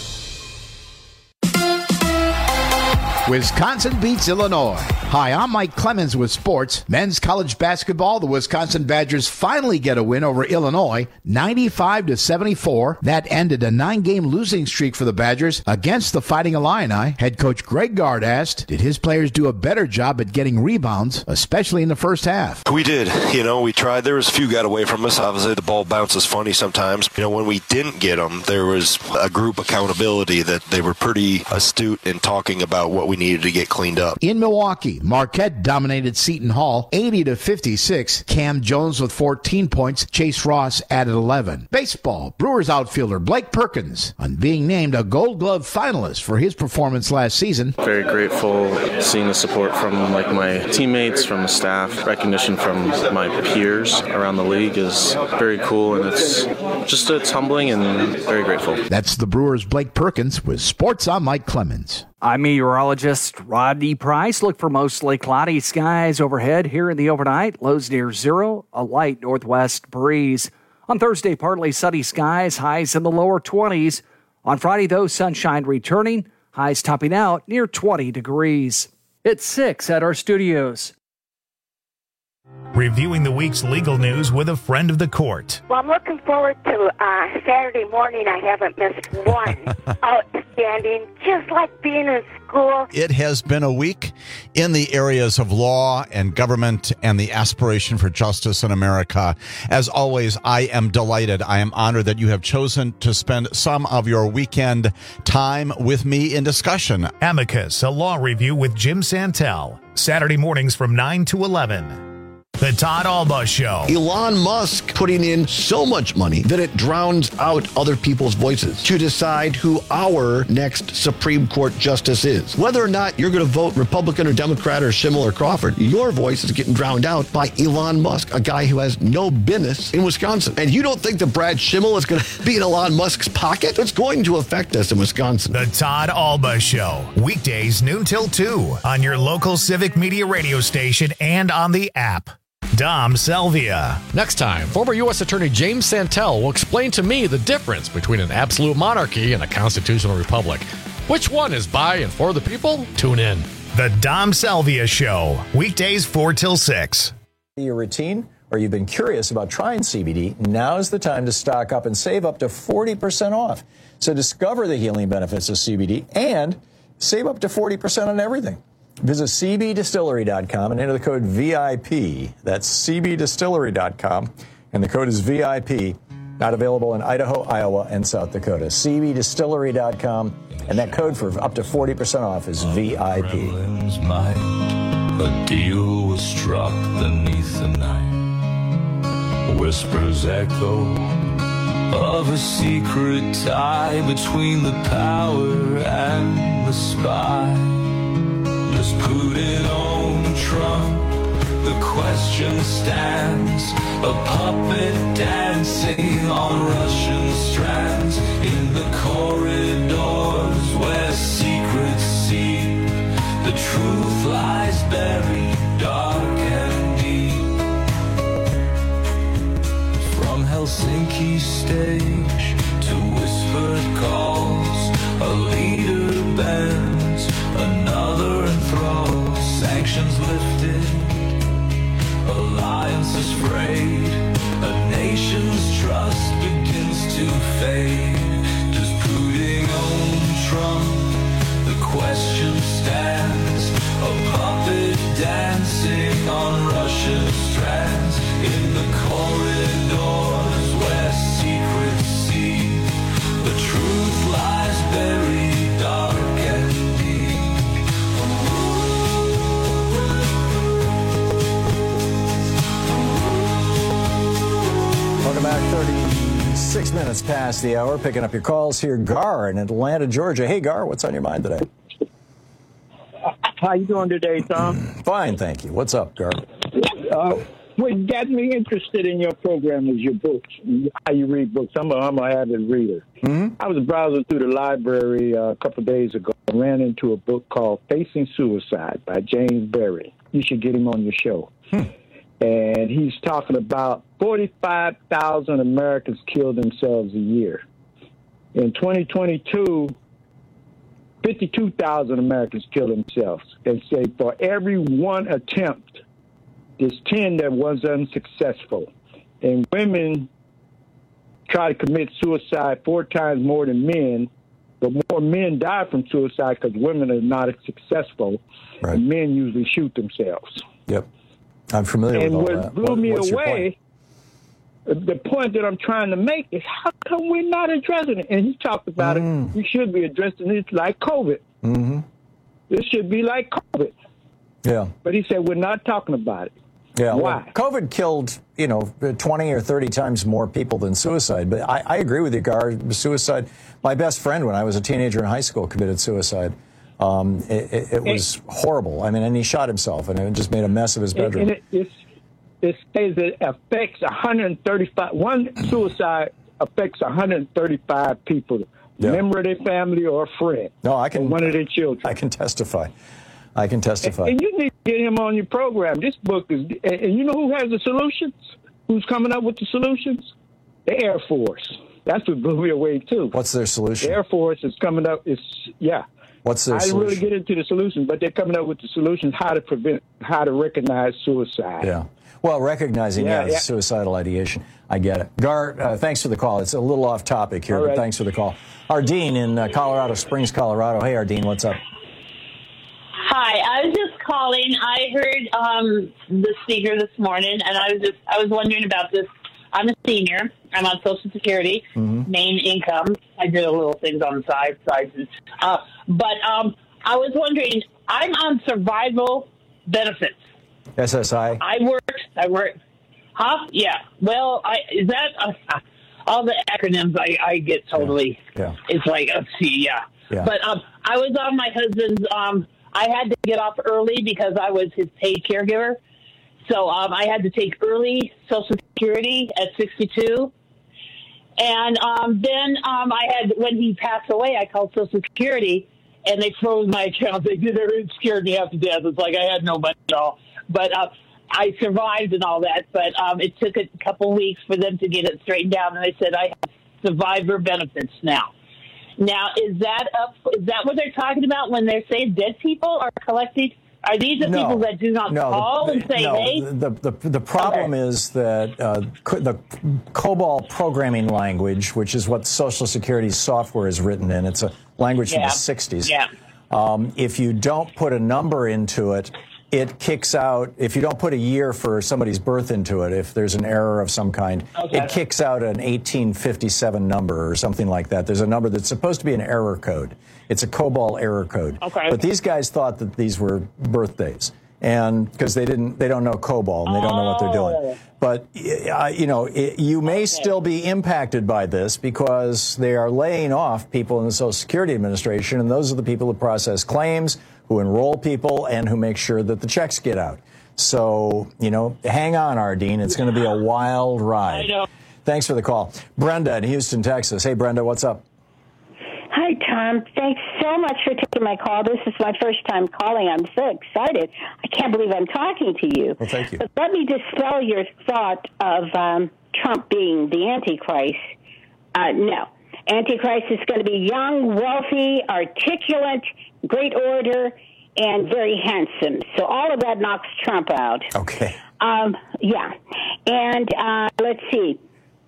Wisconsin beats Illinois. Hi, I'm Mike Clemens with sports. Men's college basketball, the Wisconsin Badgers finally get a win over Illinois, ninety-five to seventy-four. That ended a nine-game losing streak for the Badgers against the Fighting Illini. Head coach Greg Gard asked, did his players do a better job at getting rebounds, especially in the first half? We did. You know, we tried. There was a few got away from us. Obviously, the ball bounces funny sometimes. You know, when we didn't get them, there was a group accountability that they were pretty astute in talking about what we needed to get cleaned up. In Milwaukee, Marquette dominated Seton Hall eighty to fifty-six. Cam Jones with fourteen points. Chase Ross added eleven. Baseball, Brewers outfielder Blake Perkins on being named a Gold Glove finalist for his performance last season. Very grateful seeing the support from like my teammates, from the staff. Recognition from my peers around the league is very cool, and it's just it's humbling and very grateful. That's the Brewers' Blake Perkins with Sports. I'm Mike Clemens. I'm meteorologist Rodney Price. Look for mostly cloudy skies overhead here in the overnight. Lows near zero, a light northwest breeze. On Thursday, partly sunny skies, highs in the lower twenties. On Friday, though, sunshine returning, highs topping out near twenty degrees. It's six at our studios. Reviewing the week's legal news with a friend of the court. Well, I'm looking forward to uh, Saturday morning. I haven't missed one outstanding understanding, just like being in school. It has been a week in the areas of law and government and the aspiration for justice in America. As always, I am delighted. I am honored that you have chosen to spend some of your weekend time with me in discussion. Amicus, a law review with Jim Santel. Saturday mornings from nine to eleven. The Todd Alba Show. Elon Musk putting in so much money that it drowns out other people's voices to decide who our next Supreme Court justice is. Whether or not you're going to vote Republican or Democrat or Schimmel or Crawford, your voice is getting drowned out by Elon Musk, a guy who has no business in Wisconsin. And you don't think that Brad Schimmel is going to be in Elon Musk's pocket? It's going to affect us in Wisconsin. The Todd Alba Show. Weekdays noon till two on your local Civic Media radio station and on the app. Dom Salvia. Next time, former U S Attorney James Santel will explain to me the difference between an absolute monarchy and a constitutional republic. Which one is by and for the people? Tune in. The Dom Salvia Show. Weekdays four till six. Your routine, or you've been curious about trying C B D, now is the time to stock up and save up to forty percent off. So discover the healing benefits of C B D and save up to forty percent on everything. Visit C B distillery dot com and enter the code V I P. That's C B distillery dot com, and the code is V I P. Not available in Idaho, Iowa, and South Dakota. C B distillery dot com, and that code for up to forty percent off is V I P. A deal was struck beneath the night. Whispers echo of a secret tie between the power and the spy. Just put it on Trump, the question stands. A puppet dancing on Russian strands in the corridors where secrets seep. The truth lies buried dark and deep. From Helsinki stage to whispered calls, a leader bends, another enthralled. Sanctions lifted, alliances frayed, a nation's trust begins to fade. Just putting on Trump, the question stands. A puppet dancing on Russian strands in the corridors where secrets see. The truth lies buried dark and deep. Welcome back. thirty-six minutes past the hour. Picking up your calls here. Gar in Atlanta, Georgia. Hey, Gar, what's on your mind today? How you doing today, Tom? Fine, thank you. What's up, Gar? Uh, what got me interested in your program is your books, how you read books. I'm a, I'm an avid reader. Mm-hmm. I was browsing through the library uh, a couple of days ago and ran into a book called Facing Suicide by James Berry. You should get him on your show. Hmm. And he's talking about forty-five thousand Americans kill themselves a year. In twenty twenty-two, fifty-two thousand Americans kill themselves. And say for every one attempt, there's ten that was unsuccessful. And women try to commit suicide four times more than men, but more men die from suicide because women are not as successful, right. And men usually shoot themselves. Yep. I'm familiar and with all what that. blew What, me what's away, the point that I'm trying to make is how come we're not addressing it? And he talked about Mm. it. We should be addressing it like COVID. Mm-hmm. This should be like COVID. Yeah. But he said we're not talking about it. Yeah. Why? Well, COVID killed, you know, twenty or thirty times more people than suicide. But I, I agree with you, Gar. Suicide. My best friend, when I was a teenager in high school, committed suicide. Um, it, it, it was horrible. I mean, and he shot himself, and it just made a mess of his bedroom. And it, it's, it says it affects one hundred thirty-five. One suicide affects one hundred thirty-five people, Yeah. a member of their family or a friend. No, I can. Or one of their children. I can testify. I can testify. And, and you need to get him on your program. This book is, and, and you know who has the solutions? Who's coming up with the solutions? The Air Force. That's what blew me away too. What's their solution? The Air Force is coming up. Is yeah. What's the I didn't really solution? get into the solution, but they're coming up with the solutions how to prevent, how to recognize suicide. Yeah. Well, recognizing, yeah, Yeah, yeah. suicidal ideation. I get it. Gar, uh, thanks for the call. It's a little off topic here, All but right. thanks for the call. Ardeen in uh, Colorado Springs, Colorado. Hey, Ardeen, what's up? Hi, I was just calling. I heard um, the speaker this morning, and I was just I was wondering about this. I'm a senior. I'm on Social Security, Mm-hmm. main income. I do little things on the side, sides, and, uh, but um, I was wondering. I'm on survival benefits. S S I. I work. I work. Huh? Yeah. Well, I is that uh, all the acronyms? I, I get totally. Yeah. It's like uh, see, yeah. Yeah. But um, I was on my husband's. Um, I had to get off early because I was his paid caregiver. So um, I had to take early Social Security at sixty-two. And um, then um, I had, when he passed away, I called Social Security, and they froze my account. They did it, scared me half to death. It's like I had no money at all. But uh, I survived and all that. But um, it took a couple weeks for them to get it straightened out. And they said I have survivor benefits now. Now, is that up? Is that what they're talking about when they're saying dead people are collected? Are these the No. people that do not No, call the, and say, no, hey? The, the, the problem is that uh, co- the COBOL programming language, which is what Social Security's software is written in, it's a language from Yeah. the sixties. Yeah. Um, if you don't put a number into it, it kicks out, if you don't put a year for somebody's birth into it, if there's an error of some kind, Okay. it kicks out an eighteen fifty-seven number or something like that. There's a number that's supposed to be an error code. It's a COBOL error code. Okay. But these guys thought that these were birthdays, and because they didn't, they don't know COBOL and they don't know what they're doing. Oh. But uh, you know, it, you may still be impacted by this because they are laying off people in the Social Security Administration, and those are the people who process claims, who enroll people, and who make sure that the checks get out. So, you know, hang on, Ardeen. It's going to be a wild ride. I know. Thanks for the call. Brenda in Houston, Texas. Hey, Brenda, what's up? Hi, Tom. Thanks so much for taking my call. This is my first time calling. I'm so excited. I can't believe I'm talking to you. Well, thank you. But let me dispel your thought of um, Trump being the Antichrist. Uh, no. Antichrist is going to be young, wealthy, articulate, great orator, and very handsome. So all of that knocks Trump out. Okay. Um, yeah. And uh, let's see.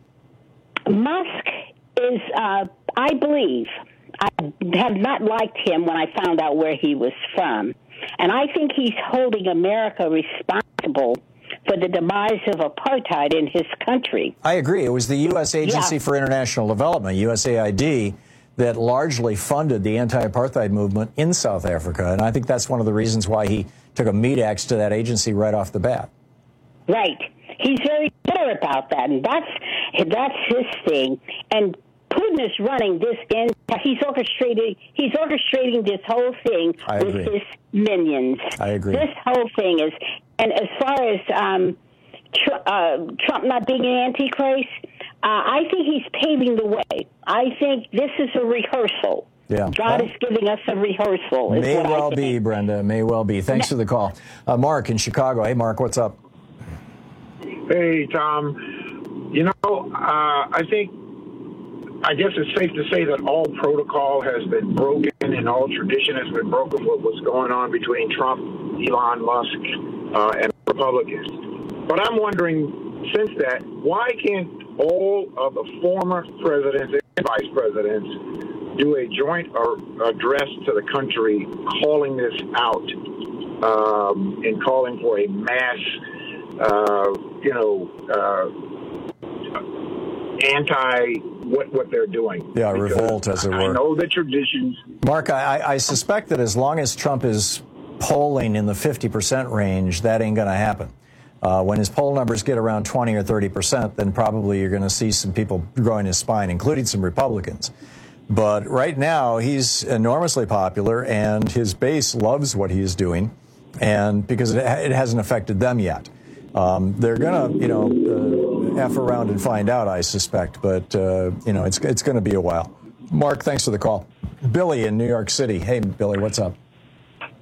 Musk is, uh, I believe, I have not liked him when I found out where he was from. And I think he's holding America responsible for the demise of apartheid in his country. I agree. It was the U S Agency Yeah. for International Development, U S A I D, that largely funded the anti-apartheid movement in South Africa. And I think that's one of the reasons why he took a meat axe to that agency right off the bat. Right. He's very bitter about that, and that's that's his thing. And Putin is running this in. He's orchestrating. He's orchestrating this whole thing I with agree. his minions. I agree. This whole thing is. And as far as um, tr- uh, Trump not being an antichrist, uh, I think he's paving the way. I think this is a rehearsal. Yeah. God is giving us a rehearsal. Is May what I well think. be, Brenda. May well be. Thanks for the call. Uh, Mark in Chicago. Hey, Mark, what's up? Hey, Tom. You know, uh, I think, I guess it's safe to say that all protocol has been broken and all tradition has been broken with what's going on between Trump, Elon Musk, uh, and Republicans. But I'm wondering, since that, why can't all of the former presidents and vice presidents do a joint or address to the country calling this out um, and calling for a mass Uh, you know, uh, anti what what they're doing. Yeah, Because revolt, as it I were. know the traditions. Mark, I, I suspect that as long as Trump is polling in the fifty percent range, that ain't going to happen. Uh, when his poll numbers get around twenty or thirty percent, then probably you're going to see some people growing his spine, including some Republicans. But right now, he's enormously popular, and his base loves what he is doing, and because it, it hasn't affected them yet. Um, they're going to, you know, uh, F around and find out, I suspect. But, uh, you know, it's it's going to be a while. Mark, thanks for the call. Billy in New York City. Hey, Billy, what's up? Hi,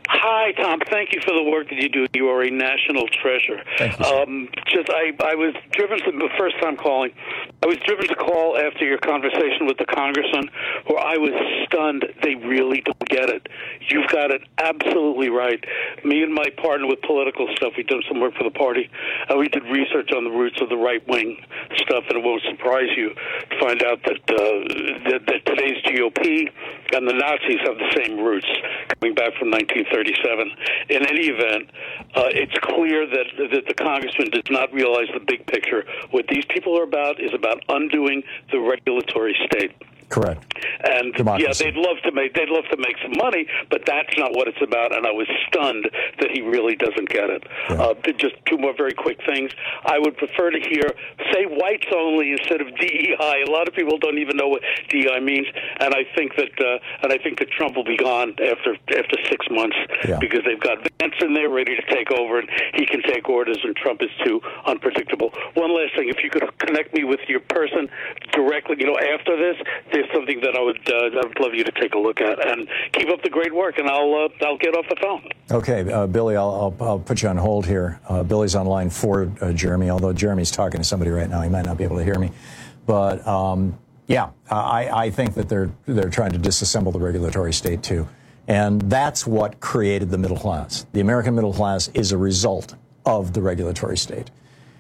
Hi, Tom. Thank you for the work that you do. You are a national treasure. Thank you, um, just I, I was driven to the first time calling. I was driven to call after your conversation with the congressman, where I was stunned. They really don't get it. You've got it absolutely right. Me and my partner with political stuff, we did some work for the party, and we did research on the roots of the right wing stuff. And it won't surprise you to find out that uh, that, that today's G O P and the Nazis have the same roots, coming back from nineteen thirty-seven. In any event, uh, it's clear that that the congressman does not realize the big picture. What these people are about is about undoing the regulatory state. Correct. And Democracy. yeah, they'd love to make they'd love to make some money, but that's not what it's about. And I was stunned that he really doesn't get it. Yeah. Uh, just two more very quick things. I would prefer to hear say whites only instead of D E I. A lot of people don't even know what D E I means, and I think that uh, and I think that Trump will be gone after after six months yeah. because they've got Vance in there ready to take over, and he can take orders, and Trump is too unpredictable. One last thing, if you could connect me with your person directly, you know, after this. There's something that I would uh, I would love you to take a look at, and keep up the great work, and I'll uh, I'll get off the phone. Okay, uh, Billy, I'll, I'll I'll put you on hold here. Uh, Billy's on line for uh, Jeremy, although Jeremy's talking to somebody right now, he might not be able to hear me. But um, yeah, I, I think that they're they're trying to disassemble the regulatory state too, and that's what created the middle class. The American middle class is a result of the regulatory state,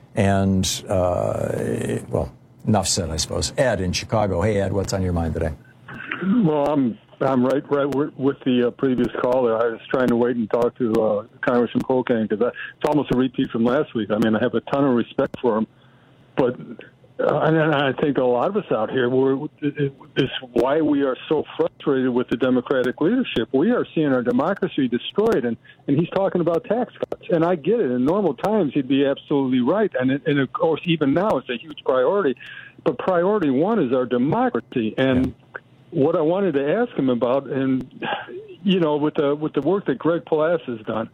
and uh, it, well. Enough said, I suppose. Ed in Chicago. Hey, Ed, what's on your mind today? Well, I'm I'm right right with the uh, previous caller. I was trying to wait and talk to uh, Congressman Pocan because it's almost a repeat from last week. I mean, I have a ton of respect for him, but uh, and I think a lot of us out here we're, it, it's why we are so frustrated with the Democratic leadership. We are seeing our democracy destroyed, and, and he's talking about tax cuts. And I get it. In normal times, he'd be absolutely right. And, it, and of course, even now, it's a huge priority. But priority one is our democracy. And what I wanted to ask him about, and, you know, with the with the work that Greg Palast has done,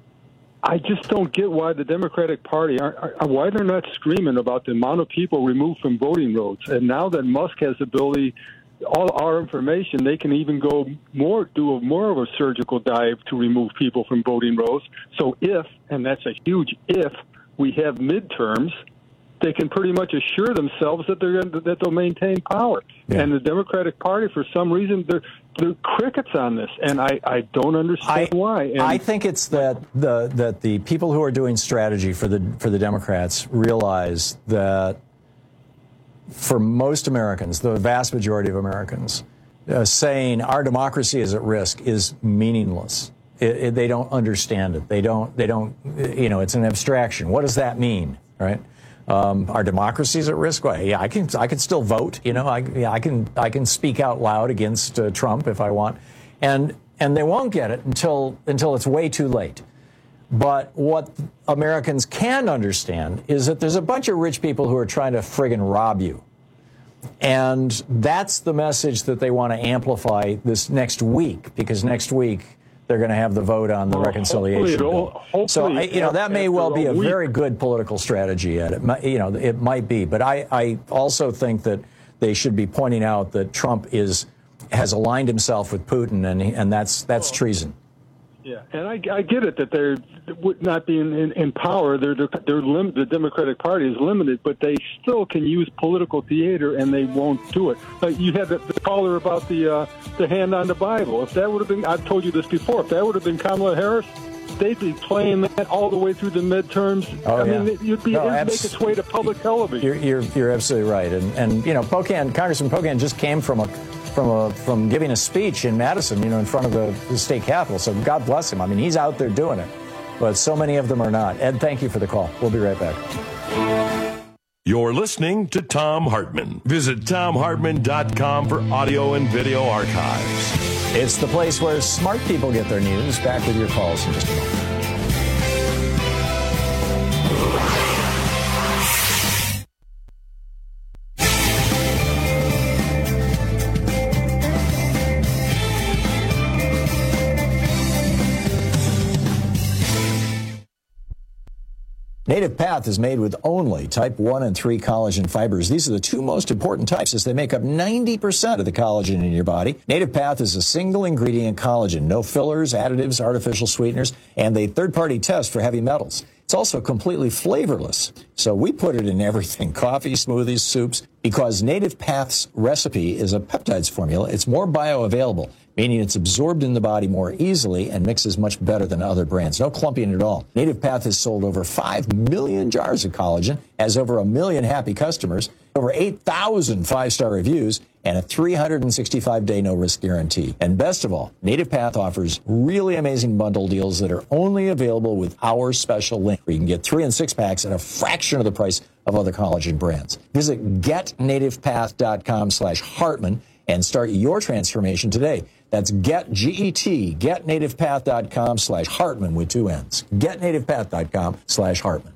I just don't get why the Democratic Party, are, are, why they're not screaming about the amount of people removed from voting rolls. And now that Musk has the ability, all our information, they can even go more, do a, more of a surgical dive to remove people from voting rolls. So if, and that's a huge if, we have midterms, they can pretty much assure themselves that they're that they'll maintain power. Yeah. And the Democratic Party, for some reason, they're they're crickets on this, and I, I don't understand I, why. And I think it's that the that the people who are doing strategy for the for the Democrats realize that for most Americans, the vast majority of Americans, uh, saying our democracy is at risk is meaningless. It, it, they don't understand it. They don't. They don't. You know, it's an abstraction. What does that mean, right? Um, our democracy is at risk. Well, yeah, I can. I can still vote. You know, I, yeah, I can. I can speak out loud against uh, Trump if I want, and and they won't get it until until it's way too late. But what Americans can understand is that there's a bunch of rich people who are trying to friggin' rob you, and that's the message that they want to amplify this next week, because next week they're going to have the vote on the well, reconciliation bill. So, I, you know, that may well be a week. very good political strategy at it. You know, it might be. But I, I also think that they should be pointing out that Trump is has aligned himself with Putin, and and that's that's well, treason. Yeah, and I, I get it that they're not being in, in power. They're they're, they're lim- the Democratic Party is limited, but they still can use political theater, and they won't do it. Like you had the, the caller about the uh, the hand on the Bible. If that would have been, I've told you this before. If that would have been Kamala Harris, they'd be playing that all the way through the midterms. Oh, I yeah. mean, you'd be no, it'd abs- make its way to public television. You're you're, you're absolutely right, and and you know, Pocan, Congressman Pocan just came from a. From a, from giving a speech in Madison, you know, in front of the, the state capitol. So God bless him. I mean, he's out there doing it. But so many of them are not. Ed, thank you for the call. We'll be right back. You're listening to Thom Hartmann. Visit Thom Hartmann dot com for audio and video archives. It's the place where smart people get their news. Back with your calls in just a moment. Native Path is made with only type one and three collagen fibers. These are the two most important types as they make up ninety percent of the collagen in your body. Native Path is a single ingredient collagen, no fillers, additives, artificial sweeteners, and a third-party test for heavy metals. It's also completely flavorless. So we put it in everything, coffee, smoothies, soups, because Native Path's recipe is a peptides formula. It's more bioavailable, meaning it's absorbed in the body more easily and mixes much better than other brands. No clumping at all. Native Path has sold over five million jars of collagen, has over a million happy customers, over eight thousand five-star reviews, and a three hundred sixty-five day no-risk guarantee. And best of all, Native Path offers really amazing bundle deals that are only available with our special link, where you can get three and six packs at a fraction of the price of other collagen brands. Visit getnativepath.com slash Hartman and start your transformation today. That's get, G E T, getnativepath.com slash Hartman with two N's. getnativepath.com slash Hartman.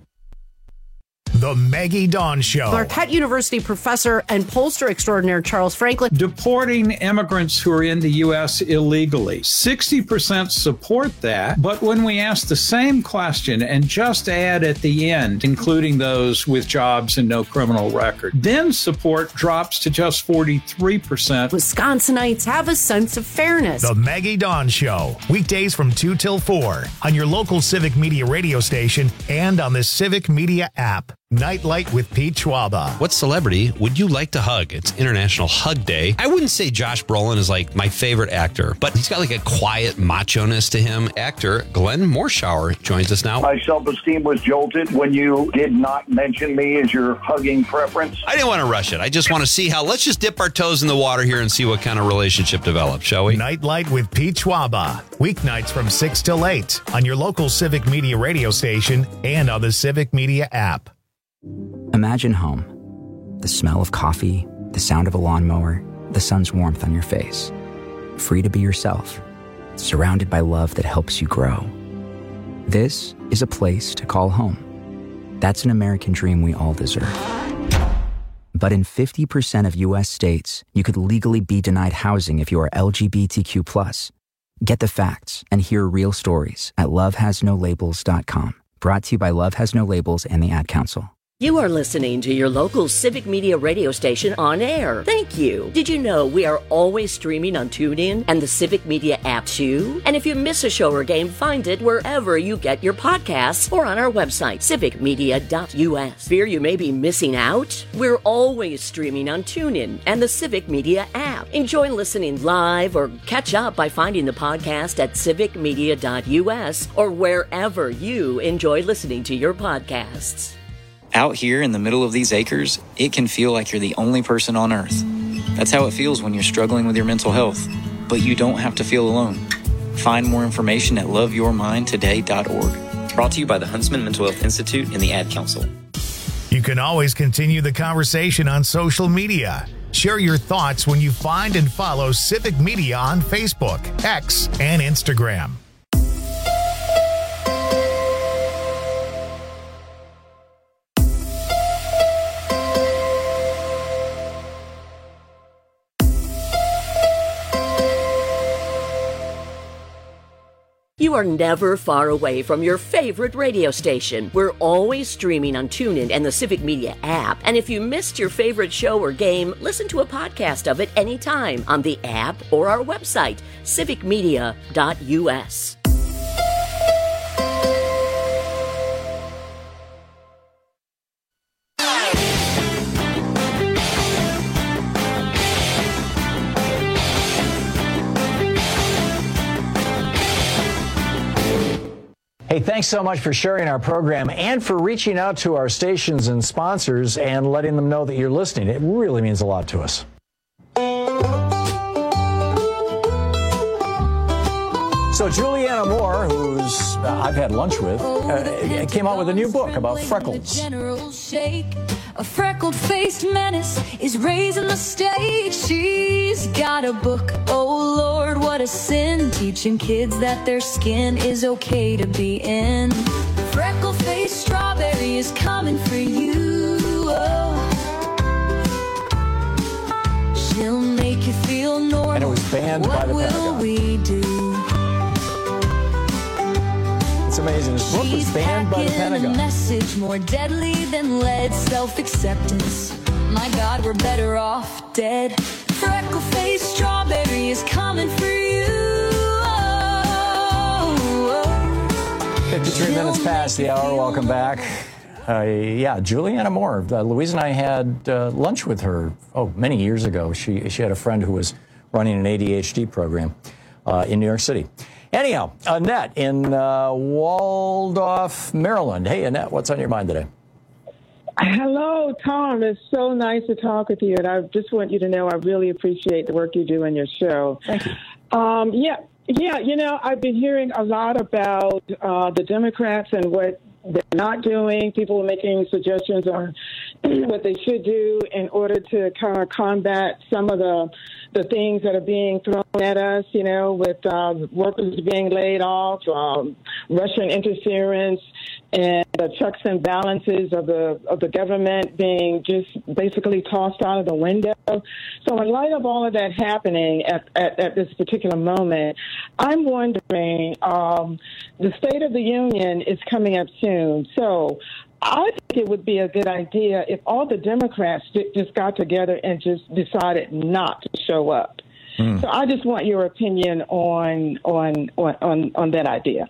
The Maggie Dawn Show. Marquette University professor and pollster extraordinaire Charles Franklin. Deporting immigrants who are in the U S illegally. sixty percent support that, but when we ask the same question and just add at the end, including those with jobs and no criminal record, then support drops to just forty-three percent. Wisconsinites have a sense of fairness. The Maggie Dawn Show. Weekdays from two till four on your local Civic Media radio station and on the Civic Media app. Nightlight with Pete Schwaba. What celebrity would you like to hug? It's International Hug Day. I wouldn't say Josh Brolin is like my favorite actor, but he's got like a quiet macho-ness to him. Actor Glenn Morshower joins us now. My self-esteem was jolted when you did not mention me as your hugging preference. I didn't want to rush it. I just want to see how, let's just dip our toes in the water here and see what kind of relationship develops, shall we? Nightlight with Pete Schwaba. Weeknights from six till eight on your local Civic Media radio station and on the Civic Media app. Imagine home. The smell of coffee, the sound of a lawnmower, the sun's warmth on your face. Free to be yourself, surrounded by love that helps you grow. This is a place to call home. That's an American dream we all deserve. But in fifty percent of U S states, you could legally be denied housing if you are L G B T Q plus. Get the facts and hear real stories at love has no labels dot com. Brought to you by Love Has No Labels and the Ad Council. You are listening to your local Civic Media radio station on air. Thank you. Did you know we are always streaming on TuneIn and the Civic Media app too? And if you miss a show or game, find it wherever you get your podcasts or on our website, civic media dot U S. Fear you may be missing out? We're always streaming on TuneIn and the Civic Media app. Enjoy listening live or catch up by finding the podcast at civic media dot U S or wherever you enjoy listening to your podcasts. Out here in the middle of these acres, it can feel like you're the only person on Earth. That's how it feels when you're struggling with your mental health. But you don't have to feel alone. Find more information at love your mind today dot org. Brought to you by the Huntsman Mental Health Institute and the Ad Council. You can always continue the conversation on social media. Share your thoughts when you find and follow Civic Media on Facebook, X, and Instagram. You are never far away from your favorite radio station. We're always streaming on TuneIn and the Civic Media app. And if you missed your favorite show or game, listen to a podcast of it anytime on the app or our website, civic media dot U S. Hey, thanks so much for sharing our program and for reaching out to our stations and sponsors and letting them know that you're listening. It really means a lot to us. So Juliana Moore, who's uh, I've had lunch with, uh, came out with a new book about freckles. A freckled-faced menace is raising the stage. She's got a book, oh Lord, what a sin, teaching kids that their skin is okay to be in. Freckle-faced strawberry is coming for you. Oh. She'll make you feel normal. And it was banned what by the will Pentagon. we do? It's amazing. His book was banned by the Pentagon. A message more deadly than lead, self-acceptance. My God, we're better off dead. Freckle-faced strawberry is coming for you. Oh, fifty-three minutes past the hour. Welcome back. Uh, yeah, Juliana Moore. Uh, Louise and I had uh, lunch with her, oh, many years ago. She, she had a friend who was running an A D H D program uh, in New York City. Anyhow, Annette in uh, Waldorf, Maryland. Hey, Annette, what's on your mind today? Hello, Tom. It's so nice to talk with you, and I just want you to know I really appreciate the work you do in your show. Thank you. Um, yeah, yeah. You know, I've been hearing a lot about uh, the Democrats and what they're not doing. People are making suggestions on what they should do in order to kind of combat some of the the things that are being thrown at us, you know, with uh, workers being laid off, um, Russian interference, and the checks and balances of the of the government being just basically tossed out of the window. So in light of all of that happening at, at, at this particular moment, I'm wondering, um, the State of the Union is coming up soon. So I think it would be a good idea if all the Democrats just got together and just decided not to show up. Mm. So I just want your opinion on on on, on that idea.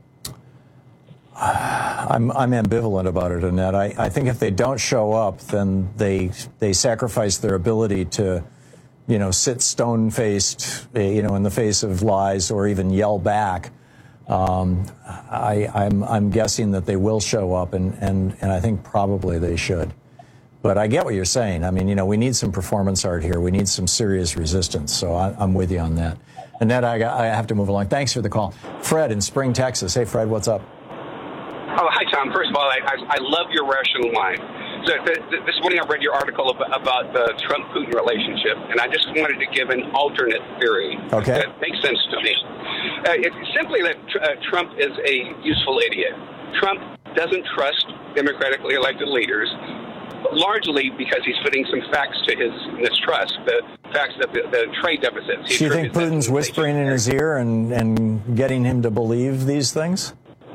I'm I'm ambivalent about it, Annette. I, I think if they don't show up, then they they sacrifice their ability to, you know, sit stone-faced, you know, in the face of lies or even yell back. Um, I, I'm I'm guessing that they will show up, and, and, and I think probably they should. But I get what you're saying. I mean, you know, we need some performance art here. We need some serious resistance. So I, I'm with you on that. Annette, I, I have to move along. Thanks for the call. Fred in Spring, Texas. Hey, Fred, what's up? Oh, hi, Tom. First of all, I, I, I love your rational mind. So th- th- this morning I read your article about, about the Trump-Putin relationship, and I just wanted to give an alternate theory okay. that makes sense to me. Uh, it's simply that tr- uh, Trump is a useful idiot. Trump doesn't trust democratically elected leaders, largely because he's putting some facts to his mistrust, the facts of the, the trade deficits. Do you think Putin's whispering in his ear and, and getting him to believe these things?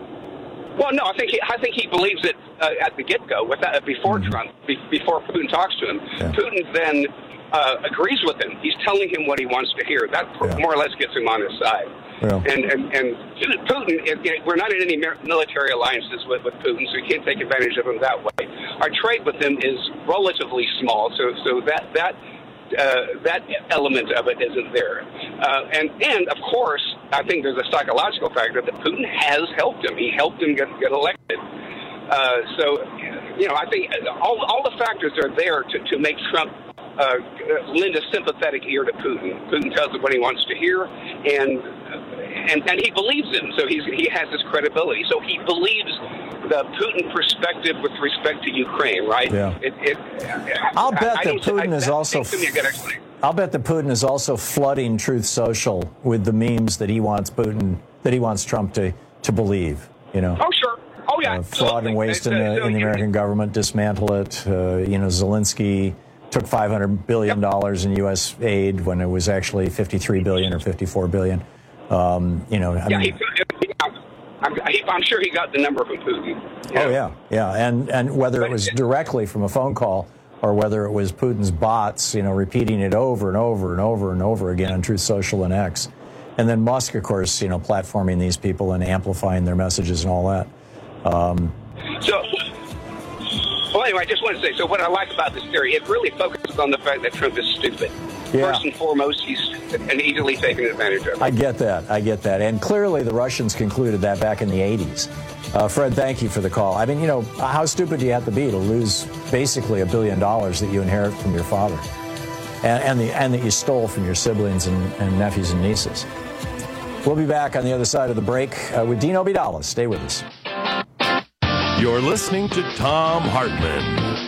Well, no, I think he, I think he believes it uh, at the get-go, without, uh, before mm-hmm. Trump, be, before Putin talks to him. Yeah. Putin then uh, agrees with him. He's telling him what he wants to hear. That yeah. more or less gets him on his side. Yeah. And, and and Putin, you know, we're not in any military alliances with, with Putin, so we can't take advantage of him that way. Our trade with him is relatively small, so so that that. Uh, that element of it isn't there. Uh, and, and, of course, I think there's a psychological factor that Putin has helped him. He helped him get, get elected. Uh, so, you know, I think all, all the factors are there to, to make Trump uh, lend a sympathetic ear to Putin. Putin tells him what he wants to hear, and and, and he believes him, so he's, he has his credibility. So he believes the Putin perspective with respect to Ukraine, right? Yeah. It, it, I'll bet I, that I Putin I, is that also. To me a good explanation. I'll bet that Putin is also flooding Truth Social with the memes that he wants Putin, that he wants Trump to to believe. You know. Oh sure. Oh yeah. Uh, fraud and waste in the, in the American government. Dismantle it. Uh, you know, Zelensky took five hundred billion dollars in U S aid when it was actually fifty-three billion dollars or fifty-four billion dollars. Um, you know, I yeah, mean. He, he, I'm, I'm sure he got the number from Putin. You know? Oh, yeah, yeah. And, and whether it was directly from a phone call or whether it was Putin's bots, you know, repeating it over and over and over and over again on Truth Social and X. And then Musk, of course, you know, platforming these people and amplifying their messages and all that. Um, so, well, anyway, I just want to say, so what I like about this theory, it really focuses on the fact that Trump is stupid. Yeah. First and foremost, he's and easily taken advantage of. I get that. I get that. And clearly the Russians concluded that back in the eighties. Uh, Fred, thank you for the call. I mean, you know, how stupid do you have to be to lose basically a billion dollars that you inherit from your father and, and, the, and that you stole from your siblings and, and nephews and nieces? We'll be back on the other side of the break uh, with Dean Obeidallah. Stay with us. You're listening to Thom Hartmann.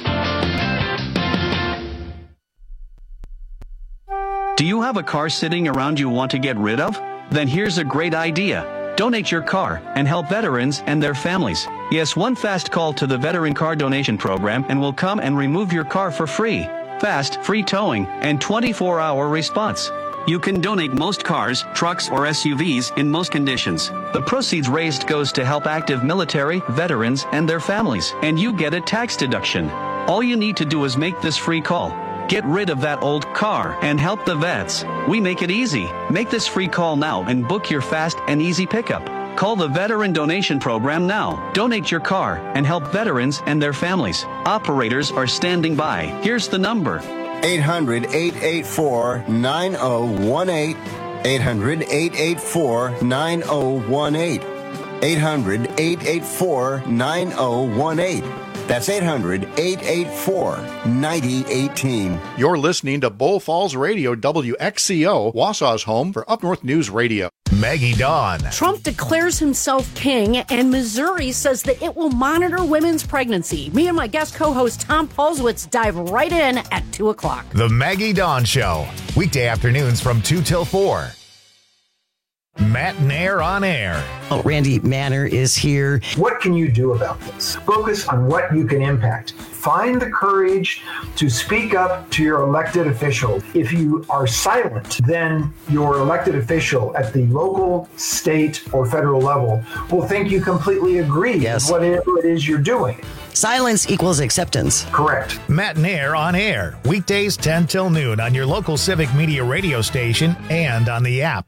Do you have a car sitting around you want to get rid of? Then here's a great idea. Donate your car and help veterans and their families. Yes, one fast call to the Veteran Car Donation Program and we'll come and remove your car for free. Fast, free towing, and twenty-four hour response. You can donate most cars, trucks, or S U Vs in most conditions. The proceeds raised goes to help active military, veterans, and their families, and you get a tax deduction. All you need to do is make this free call. Get rid of that old car and help the vets. We make it easy. Make this free call now and book your fast and easy pickup. Call the Veteran Donation Program now. Donate your car and help veterans and their families. Operators are standing by. Here's the number. eight hundred, eight eight four, nine oh one eight. eight hundred, eight eight four, nine oh one eight. eight hundred, eight eight four, nine oh one eight. That's eight hundred, eight eight four, nine oh one eight. You're listening to Bull Falls Radio, W X C O, Wausau's home for Up North News Radio. Maggie Dawn. Trump declares himself king, and Missouri says that it will monitor women's pregnancy. Me and my guest co-host Tom Paulswitz dive right in at two o'clock. The Maggie Dawn Show. Weekday afternoons from two till four. Matt Nair on air. Oh, Randy Manor is here. What can you do about this? Focus on what you can impact. Find the courage to speak up to your elected official. If you are silent, then your elected official at the local, state, or federal level will think you completely agree yes. with whatever it is you're doing. Silence equals acceptance. Correct. Matt Nair on air. Weekdays ten till noon on your local Civic Media radio station and on the app.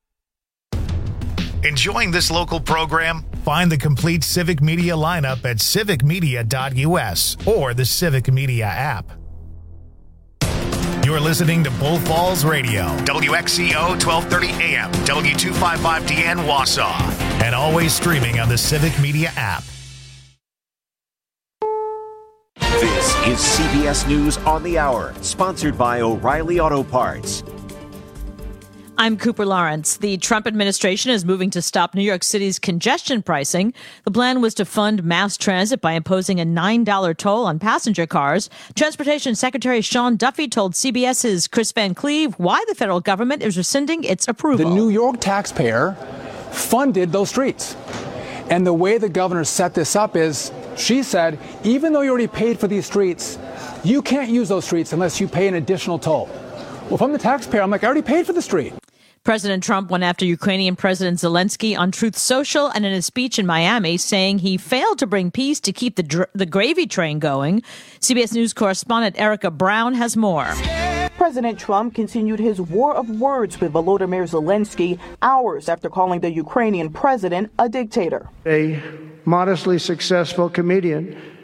Enjoying this local program? Find the complete Civic Media lineup at civic media dot u s or the Civic Media app. You're listening to Bull Falls Radio, W X C O twelve thirty A M, W two fifty-five D N Wausau, and always streaming on the Civic Media app. This is C B S News on the Hour, sponsored by O'Reilly Auto Parts. I'm Cooper Lawrence. The Trump administration is moving to stop New York City's congestion pricing. The plan was to fund mass transit by imposing a nine dollars toll on passenger cars. Transportation Secretary Sean Duffy told CBS's Chris Van Cleve why the federal government is rescinding its approval. The New York taxpayer funded those streets. And the way the governor set this up is, she said, even though you already paid for these streets, you can't use those streets unless you pay an additional toll. Well, if I'm the taxpayer, I'm like, I already paid for the street. President Trump went after Ukrainian President Zelensky on Truth Social and in a speech in Miami, saying he failed to bring peace to keep the dr- the gravy train going. C B S News correspondent Erica Brown has more. President Trump continued his war of words with Volodymyr Zelensky hours after calling the Ukrainian president a dictator. A modestly successful comedian